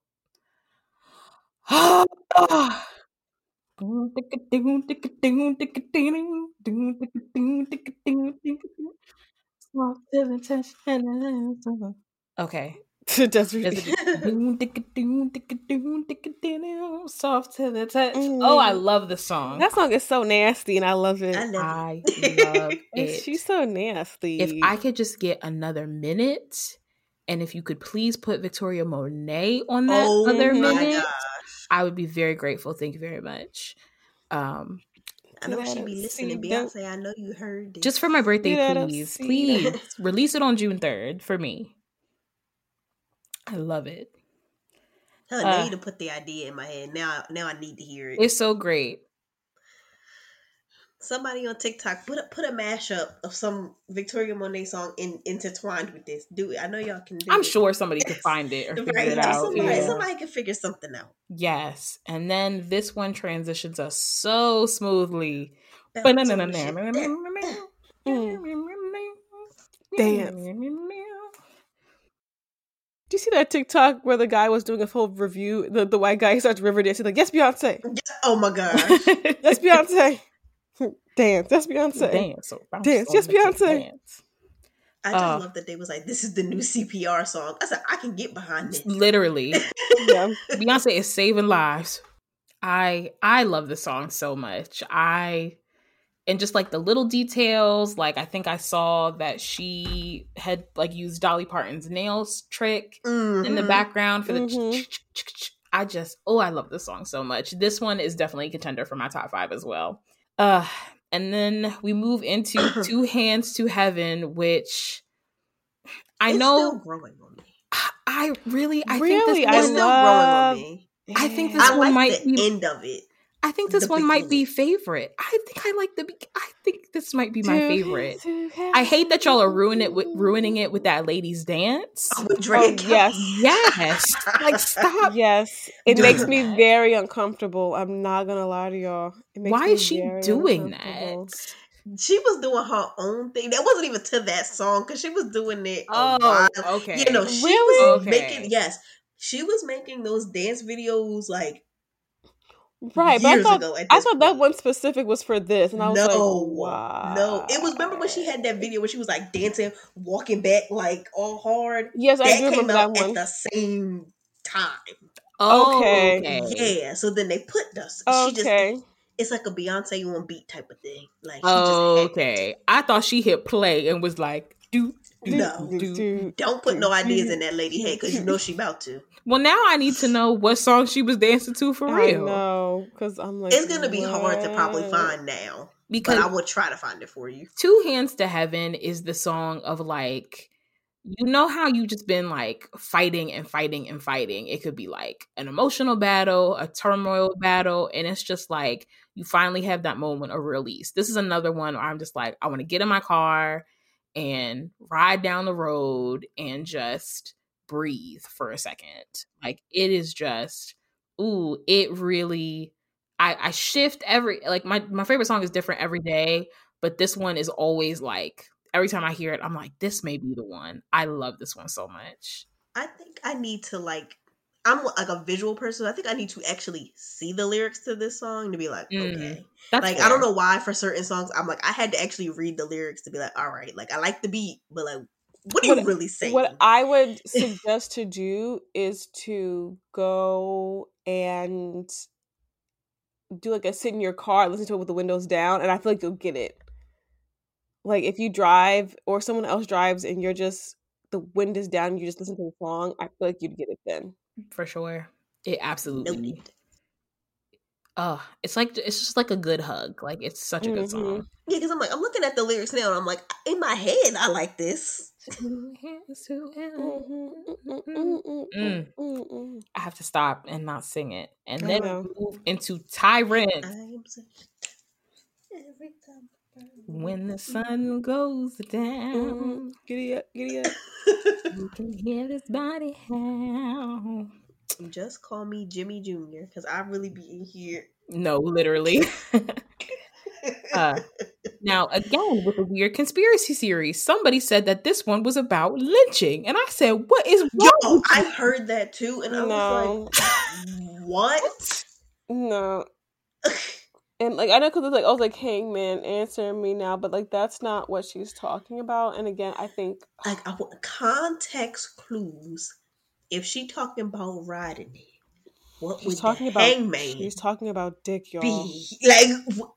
Soft to the touch. Okay. Desert Soft to the touch. Oh, I love the song. That song is so nasty, and I love it. I love I it. love it. She's so nasty. If I could just get another minute, and if you could please put Victoria Monet on that Oh other my minute, gosh. I would be very grateful. Thank you very much. Um, I know she be listening. Beyonce, I know you heard this. just for my birthday, Yeah, please, see please that. release it on June third for me. I love it. Hell, now uh, you to put the idea in my head. Now, now I need to hear it. It's so great. Somebody on TikTok put a put a mashup of some Victoria Monet song in, intertwined with this. Do it. I know y'all can do I'm it. sure somebody could find it or figure Right. it out. Somebody, Yeah. somebody can figure something out. Yes. And then this one transitions us so smoothly. Bounce Dance. on the shit. Do you see that TikTok where the guy was doing a full review? The, the white guy he starts river dancing like, yes, Beyonce. Oh my gosh. Yes, Beyonce. Dance. Yes, Beyonce. Dance. So bounce Dance. on Yes, the beat, Beyonce. dance. I just Uh, love that they was like, this is the new C P R song. I said, I can get behind this. Literally. Yeah. Beyonce is saving lives. I I love the song so much. I and just like the little details, like I think I saw that she had like used Dolly Parton's nails trick Mm-hmm. in the background for the Mhm. ch- ch- ch- ch- I just oh I love this song so much. This one is definitely a contender for my top five as well. Uh and then we move into Two Hands to Heaven, which I It's know still growing on me. I really I Really? think I It's this one, still love- growing on me. I think Yeah. this I one like might the be end of it. I think this the one might be beginning. favorite. I think I like the. be- I think this might be my Two favorite. hands to I hate that y'all are ruining it with heaven. ruining it with that ladies dance. Oh, with Drake. Oh, yes. Yes, like stop. Yes. It Do makes that. me very uncomfortable. I'm not going to lie to y'all. It makes Why me is she very doing uncomfortable. that? She was doing her own thing. That wasn't even to that song because she was doing it. A Oh, while. okay. You know, she Really? was Okay. making yes, she was making those dance videos like Right, but I years thought ago. At I this thought that point. one specific was for this, and I was no, like, wow. no. It was remember when she had that video where she was like dancing, walking back like all hard. Yes, I That do came remember out that at one. the same time. Oh, Okay. okay. Yeah. So then they put this. She just Okay. it's like a Beyonce on beat type of thing. Like she just had that Okay. I thought she hit play and was like, do do No. do. Do- Don't put no ideas in that lady head because you know she about to. Well, now I need to know what song she was dancing to for I real. know, because I'm like, It's gonna be hard to probably what? find now. because but I would try to find it for you. Two Hands to Heaven is the song of like, you know how you just been like fighting and fighting and fighting. It could be like an emotional battle, a turmoil battle, and it's just like you finally have that moment of release. This is another one where I'm just like, I want to get in my car and ride down the road and just breathe for a second. Like it is just, ooh, it really, I, I shift every, like my, my favorite song is different every day, but this one is always like, every time I hear it, I'm like, this may be the one. I love this one so much. I think I need to like, I'm like a visual person. I think I need to actually see the lyrics to this song to be like, Mm, okay. that's Like, fair. I don't know why for certain songs, I'm like, I had to actually read the lyrics to be like, all right, like I like the beat, but like, what are What- you really saying? What I would suggest to do is to go and do like a sit in your car, listen to it with the windows down, and I feel like you'll get it. Like if you drive or someone else drives and you're just the wind is down, and you just listen to the song, I feel like you'd get it then. For sure. It absolutely. Noted. Oh, it's like, it's just like a good hug. Like it's such a good Mhm. song. Yeah, because I'm like, I'm looking at the lyrics now, and I'm like, in my head, I like this. Mm. Mm. I have to stop and not sing it. And I then know. move into Tyrant. I'm such every time. When the sun goes down, Mm. Giddy up, giddy up. you can hear this body howl. Just call me Jimmy Junior because I really be in here. No, literally. uh, now, again, with a weird conspiracy series, somebody said that this one was about lynching. And I said, what is wrong Yo, with I you? heard that too, and I was No. like, what? No. And like I know because it's like I was like Hangman answering me now, but like that's not what she's talking about. And again, I think Like, I want context clues. If she talking about riding it, what she's would talking the about hangman she's talking about dick, y'all. be? Like, wh-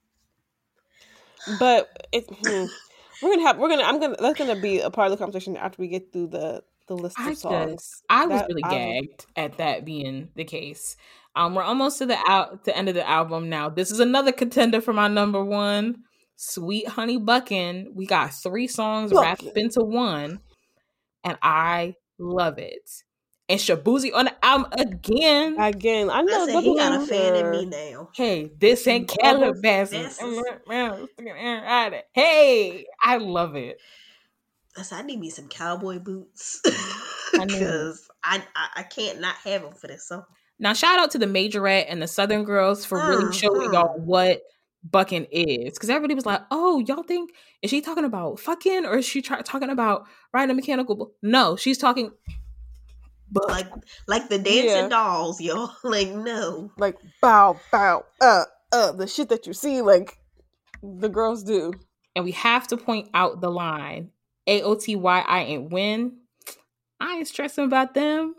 But it hmm. we're gonna have we're gonna I'm gonna that's gonna be a part of the conversation after we get through the the list I of songs. just, I was That really I will- gagged at that being the case. Um, we're almost to the out the end of the album now. This is another contender for my number one, Sweet Honey Buckin'. We got three songs wrapped up Buckin'. into one, and I love it. And Shabuzi on the album again. Again, I I know said he got a look fan in at me her. now. Hey, this ain't Calabasas. Calabasas. Hey, I love it. I said I need me some cowboy boots I knew. because I, I I can't not have them for this song. Now, shout out to the Majorette and the Southern Girls for really Mhm. showing y'all what bucking is. Because everybody was like, oh, y'all think, is she talking about fucking or is she try- talking about riding a mechanical bull? No, she's talking buck. Like like the dancing Yeah. dolls, yo. Like, no. Like bow, bow, uh, uh, the shit that you see like the girls do. And we have to point out the line, A O T Y I ain't win. I ain't stressing about them.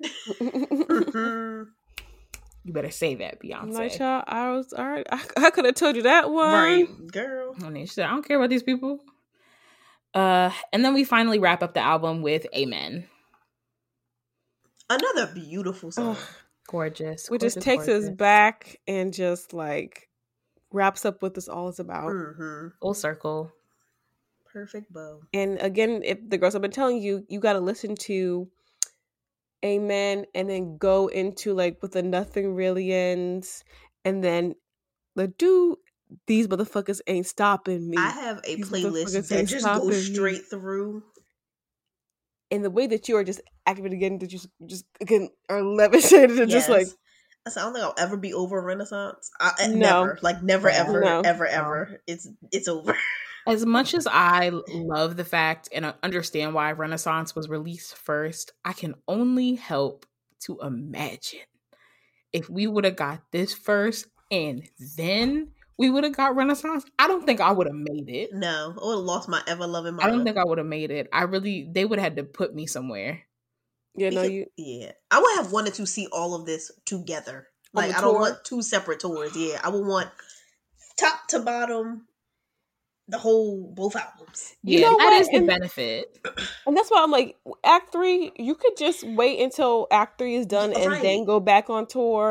Mhm. You better say that, Beyonce. Like, child, I was all right. I, I could have told you that one. Right, girl. I mean, she said, I don't care about these people. Uh, and then we finally wrap up the album with Amen. Another beautiful song. Ugh. Gorgeous. Which just gorgeous, takes us gorgeous. back and just like wraps up what this all is about. Mm-hmm. Full circle. Perfect bow. And again, if the girls have been telling you, you got to listen to Amen and then go into like what the nothing really ends, and then the do these motherfuckers ain't stopping me. I have a These playlist motherfuckers that ain't just stopping goes me. straight through. And the way that you are just activated again, that you just, just again are levitated and just like Yes. I said, I don't think I'll ever be over Renaissance. I, I- No. Never. Like, never, ever, No. ever, ever. It's it's over. As much as I love the fact and I understand why Renaissance was released first, I can only help to imagine if we would have got this first and then we would have got Renaissance. I don't think I would have made it. No. I would have lost my ever loving I mind. don't think I would have made it. I really, they would have had to put me somewhere. yeah, no, Because- you Yeah. I would have wanted to see all of this together. On Like, the I don't tour? want two separate tours. Yeah. I would want top to bottom, the whole, both albums. You Yeah, know that what? is the And- benefit. and that's why I'm like, Act Three, you could just wait until Act Three is done and Right. then go back on tour.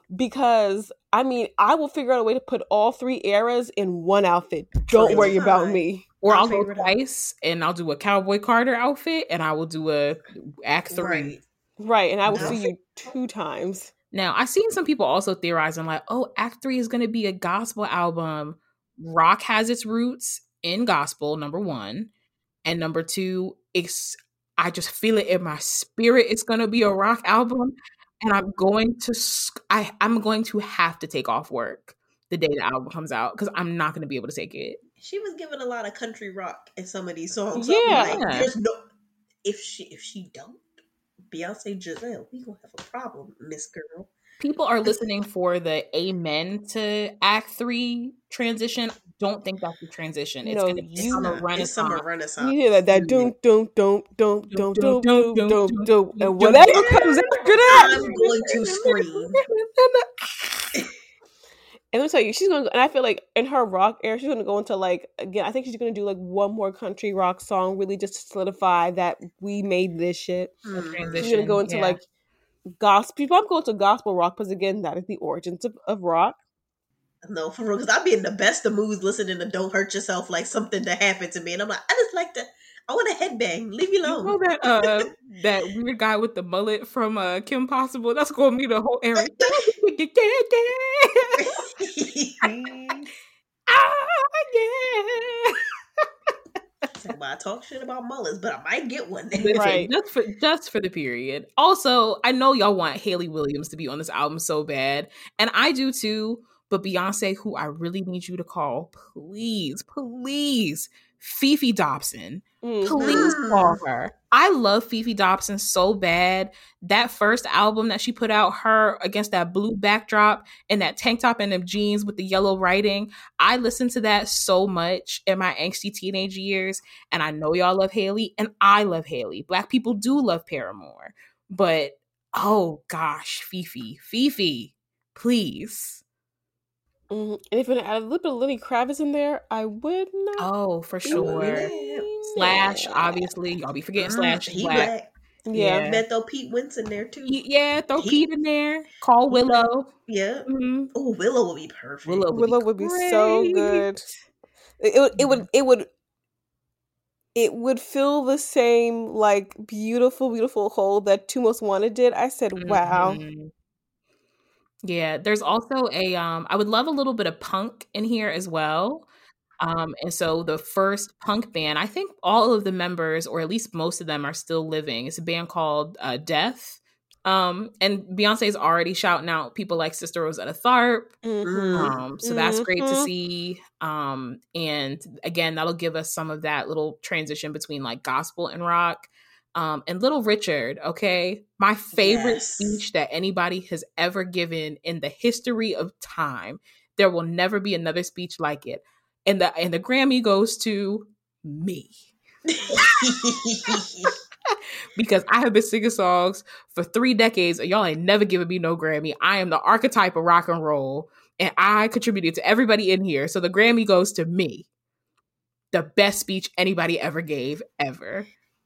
because I mean, I will figure out a way to put all three eras in one outfit. Don't worry Fine. about me. Or I'll I'll go figure it out. twice and I'll do a Cowboy Carter outfit and I will do a Act Three. Right. Right, and I will I'll see fi- you two times. Now, I've seen some people also theorizing like, oh, Act Three is going to be a gospel album. Rock has its roots in gospel, number one. And number two, it's I just feel it in my spirit. It's going to be a rock album. And I'm going to, sc- I, I'm going to have to take off work the day the album comes out because I'm not going to be able to take it. She was giving a lot of country rock in some of these songs. So Yeah. I'm like, there's no, if she, if she don't, Beyonce Giselle, we gonna have a problem, Miss Girl. People are listening for the amen to Act Three transition. I don't think that's the transition. It's No, going to be you- summer It's renaissance. summer renaissance. You hear that? That doom, doom, doom, doom, doom, doom, doom, doom, doom, and doom, whatever doom, comes after that. I'm going to scream. And let me tell you, she's gonna. And I feel like in her rock era, she's gonna go into like again. I think she's gonna do like one more country rock song, really just to solidify that we made this shit. Mhm. She's gonna go into yeah. like gospel. People, I'm going to gospel rock because again, that is the origins of, of rock. No, for real, because I'd be in the best of moods listening to "Don't Hurt Yourself," like something to happen to me, and I'm like, I just like to. I want a headbang. Leave me You alone. know that uh that weird guy with the mullet from uh Kim Possible? That's gonna be the whole era. Ah, yeah. So, well, I talk shit about mullets, but I might get one. Listen, Right. just for just for the period. Also, I know y'all want Hayley Williams to be on this album so bad, and I do too. But Beyonce, who I really need you to call, please, please, Fifi Dobson. Mhm. Please call her. I love Fifi Dobson so bad. That first album that she put out, her against that blue backdrop and that tank top and them jeans with the yellow writing. I listened to that so much in my angsty teenage years. And I know y'all love Hayley, and I love Hayley. Black people do love Paramore. But oh gosh, Fifi, Fifi, please. Mhm. And if you add a little bit of Lenny Kravitz in there, I would not. Oh, for Ooh, sure. yeah. Slash, obviously. Y'all be forgetting Mm, Slash. he Black. black. Yeah. Yeah. Bet though Pete Wentz in there too. Y- Yeah, throw He- Pete in there. Call Willow. Yeah. Mhm. Oh, Willow will be perfect. Willow would Willow be would be so great. good. It, it would. It would. It would. It would fill the same like beautiful, beautiful hole that Two Most Wanted did. I said, "Wow." Mhm. Yeah, there's also a um I would love a little bit of punk in here as well. Um and so the first punk band, I think all of the members or at least most of them are still living. It's a band called uh Death. Um and Beyonce's already shouting out people like Sister Rosetta Tharpe. Mhm. Um, so that's great to Mhm. see. Um, and again, that'll give us some of that little transition between like gospel and rock. Um, and Little Richard, okay, my favorite Yes. speech that anybody has ever given in the history of time. There will never be another speech like it. And the and the Grammy goes to me. Because I have been singing songs for three decades and y'all ain't never given me no Grammy. I am the archetype of rock and roll and I contributed to everybody in here. So the Grammy goes to me. The best speech anybody ever gave, ever.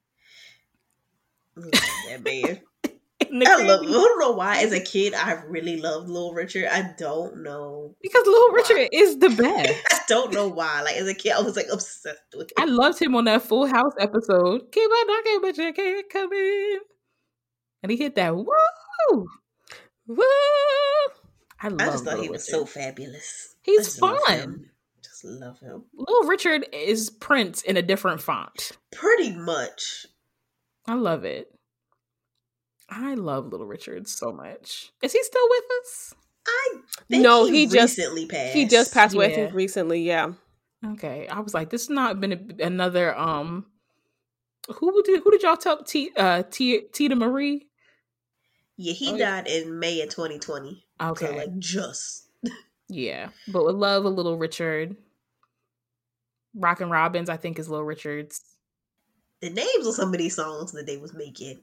Yeah, man. And the I love. I Grammy- don't know why. As a kid, I really loved Little Richard. I don't know. because Little Why? Richard is the best. I don't know why. Like as a kid, I was like obsessed with it. I loved him on that Full House episode. Keep on knocking, but you can't come in. And he hit that woo. Woo! I love I just thought Little he was Richard. so fabulous. I He's just love fun. him. Just love him. Little Richard is Prince in a different font. Pretty much. I love it. I love Little Richard so much. Is he still with us? I think No, he, he just- recently passed. He just passed away. I Yeah. think recently. Yeah. Okay, I was like, this has not been a, another. Um, who did who did y'all tell? T, uh, T, Tita Marie. Yeah, he Oh, yeah. died in May of twenty twenty. Okay, So like just. yeah, but would love a Little Richard. Rockin' Robbins, I think, is Little Richard's. The names of some of these songs that they was making.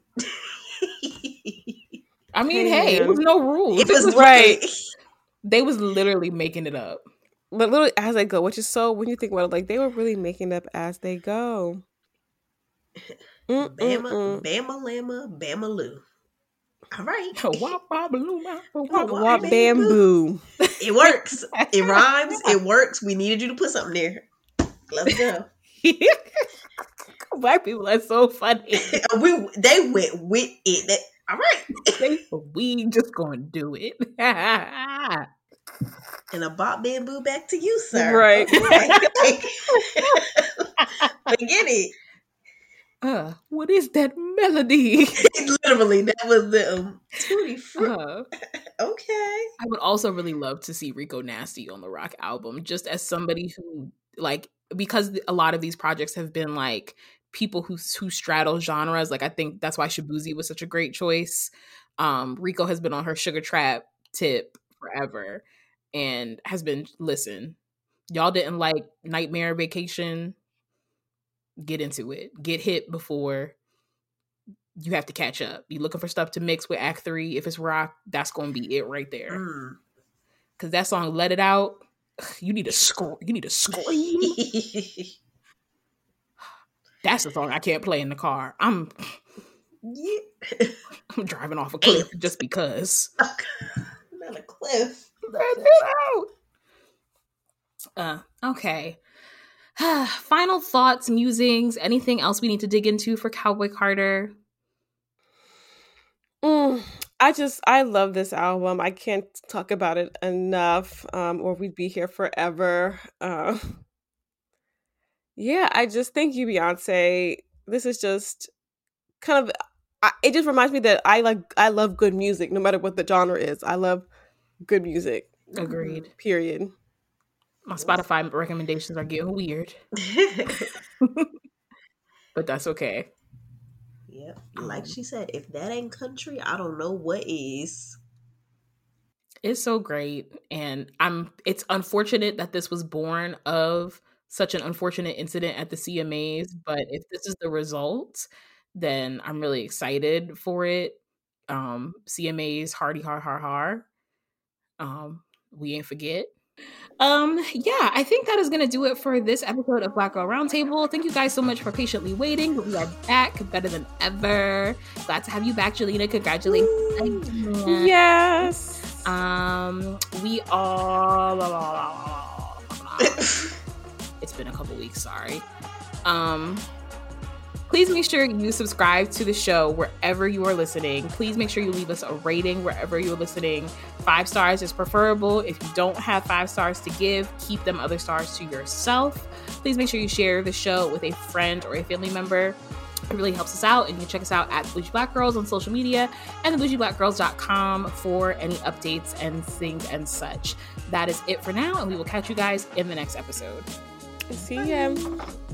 I mean, Hey, hey, it man. was no rules. It was Right. They was literally making it up. But literally as they go, which is so when you think about it, like they were really making up as they go. Mm, mm, Bama, mm. Bama Lama, Bama Lou. All right. Wop, wop, balloon, wop, Wop, Wop bamboo. bamboo. It works. It rhymes. It works. We needed you to put something there. Let's go. Black people are so funny. we they went with it. That, all right. We just gonna do it. And a bop bamboo back to you, sir. Right. Okay. Forget it. Uh, what is that melody? Literally, that was the um, Tutti Frutti. Uh, Okay. I would also really love to see Rico Nasty on the Rock album, just as somebody who, like, because a lot of these projects have been like people who who straddle genres. Like, I think that's why Shabuzi was such a great choice. Um, Rico has been on her Sugar Trap tip forever and has been, listen, y'all didn't like Nightmare Vacation. Get into it. Get hit before you have to catch up. You looking for stuff to mix with Act Three. If it's rock, that's going to be it right there. Mm. Cause that song "Let It Out," you need to scream. You need to scream. That's the song I can't play in the car. I'm, Yeah. I'm driving off a cliff just because. Not a cliff. Let it out. Uh, okay. Final thoughts, musings, anything else we need to dig into for Cowboy Carter? Mm, I just, I love this album. I can't talk about it enough, um, or we'd be here forever. Uh, yeah, I just thank you, Beyonce. This is just kind of, I, it just reminds me that I like, I love good music, no matter what the genre is. I love good music. Agreed. Period. My Spotify recommendations are getting weird. But that's okay. Yep. Like she said, if that ain't country, I don't know what is. It's so great. And I'm it's unfortunate that this was born of such an unfortunate incident at the C M As. But if this is the result, then I'm really excited for it. Um, C M As, hardy har har har. Um, we ain't forget. Um, yeah, I think that is going to do it for this episode of Black Girl Roundtable. Thank you guys so much for patiently waiting. We are back, better than ever. Glad to have you back, Jelena. Congratulations. Yes. Um, we all... It's been a couple weeks, sorry. Um... Please make sure you subscribe to the show wherever you are listening. Please make sure you leave us a rating wherever you're listening. Five stars is preferable. If you don't have five stars to give, keep them other stars to yourself. Please make sure you share the show with a friend or a family member. It really helps us out. And you can check us out at Bougie Black Girls on social media and the bougie black girls dot com for any updates and things and such. That is it for now, and we will catch you guys in the next episode. See ya.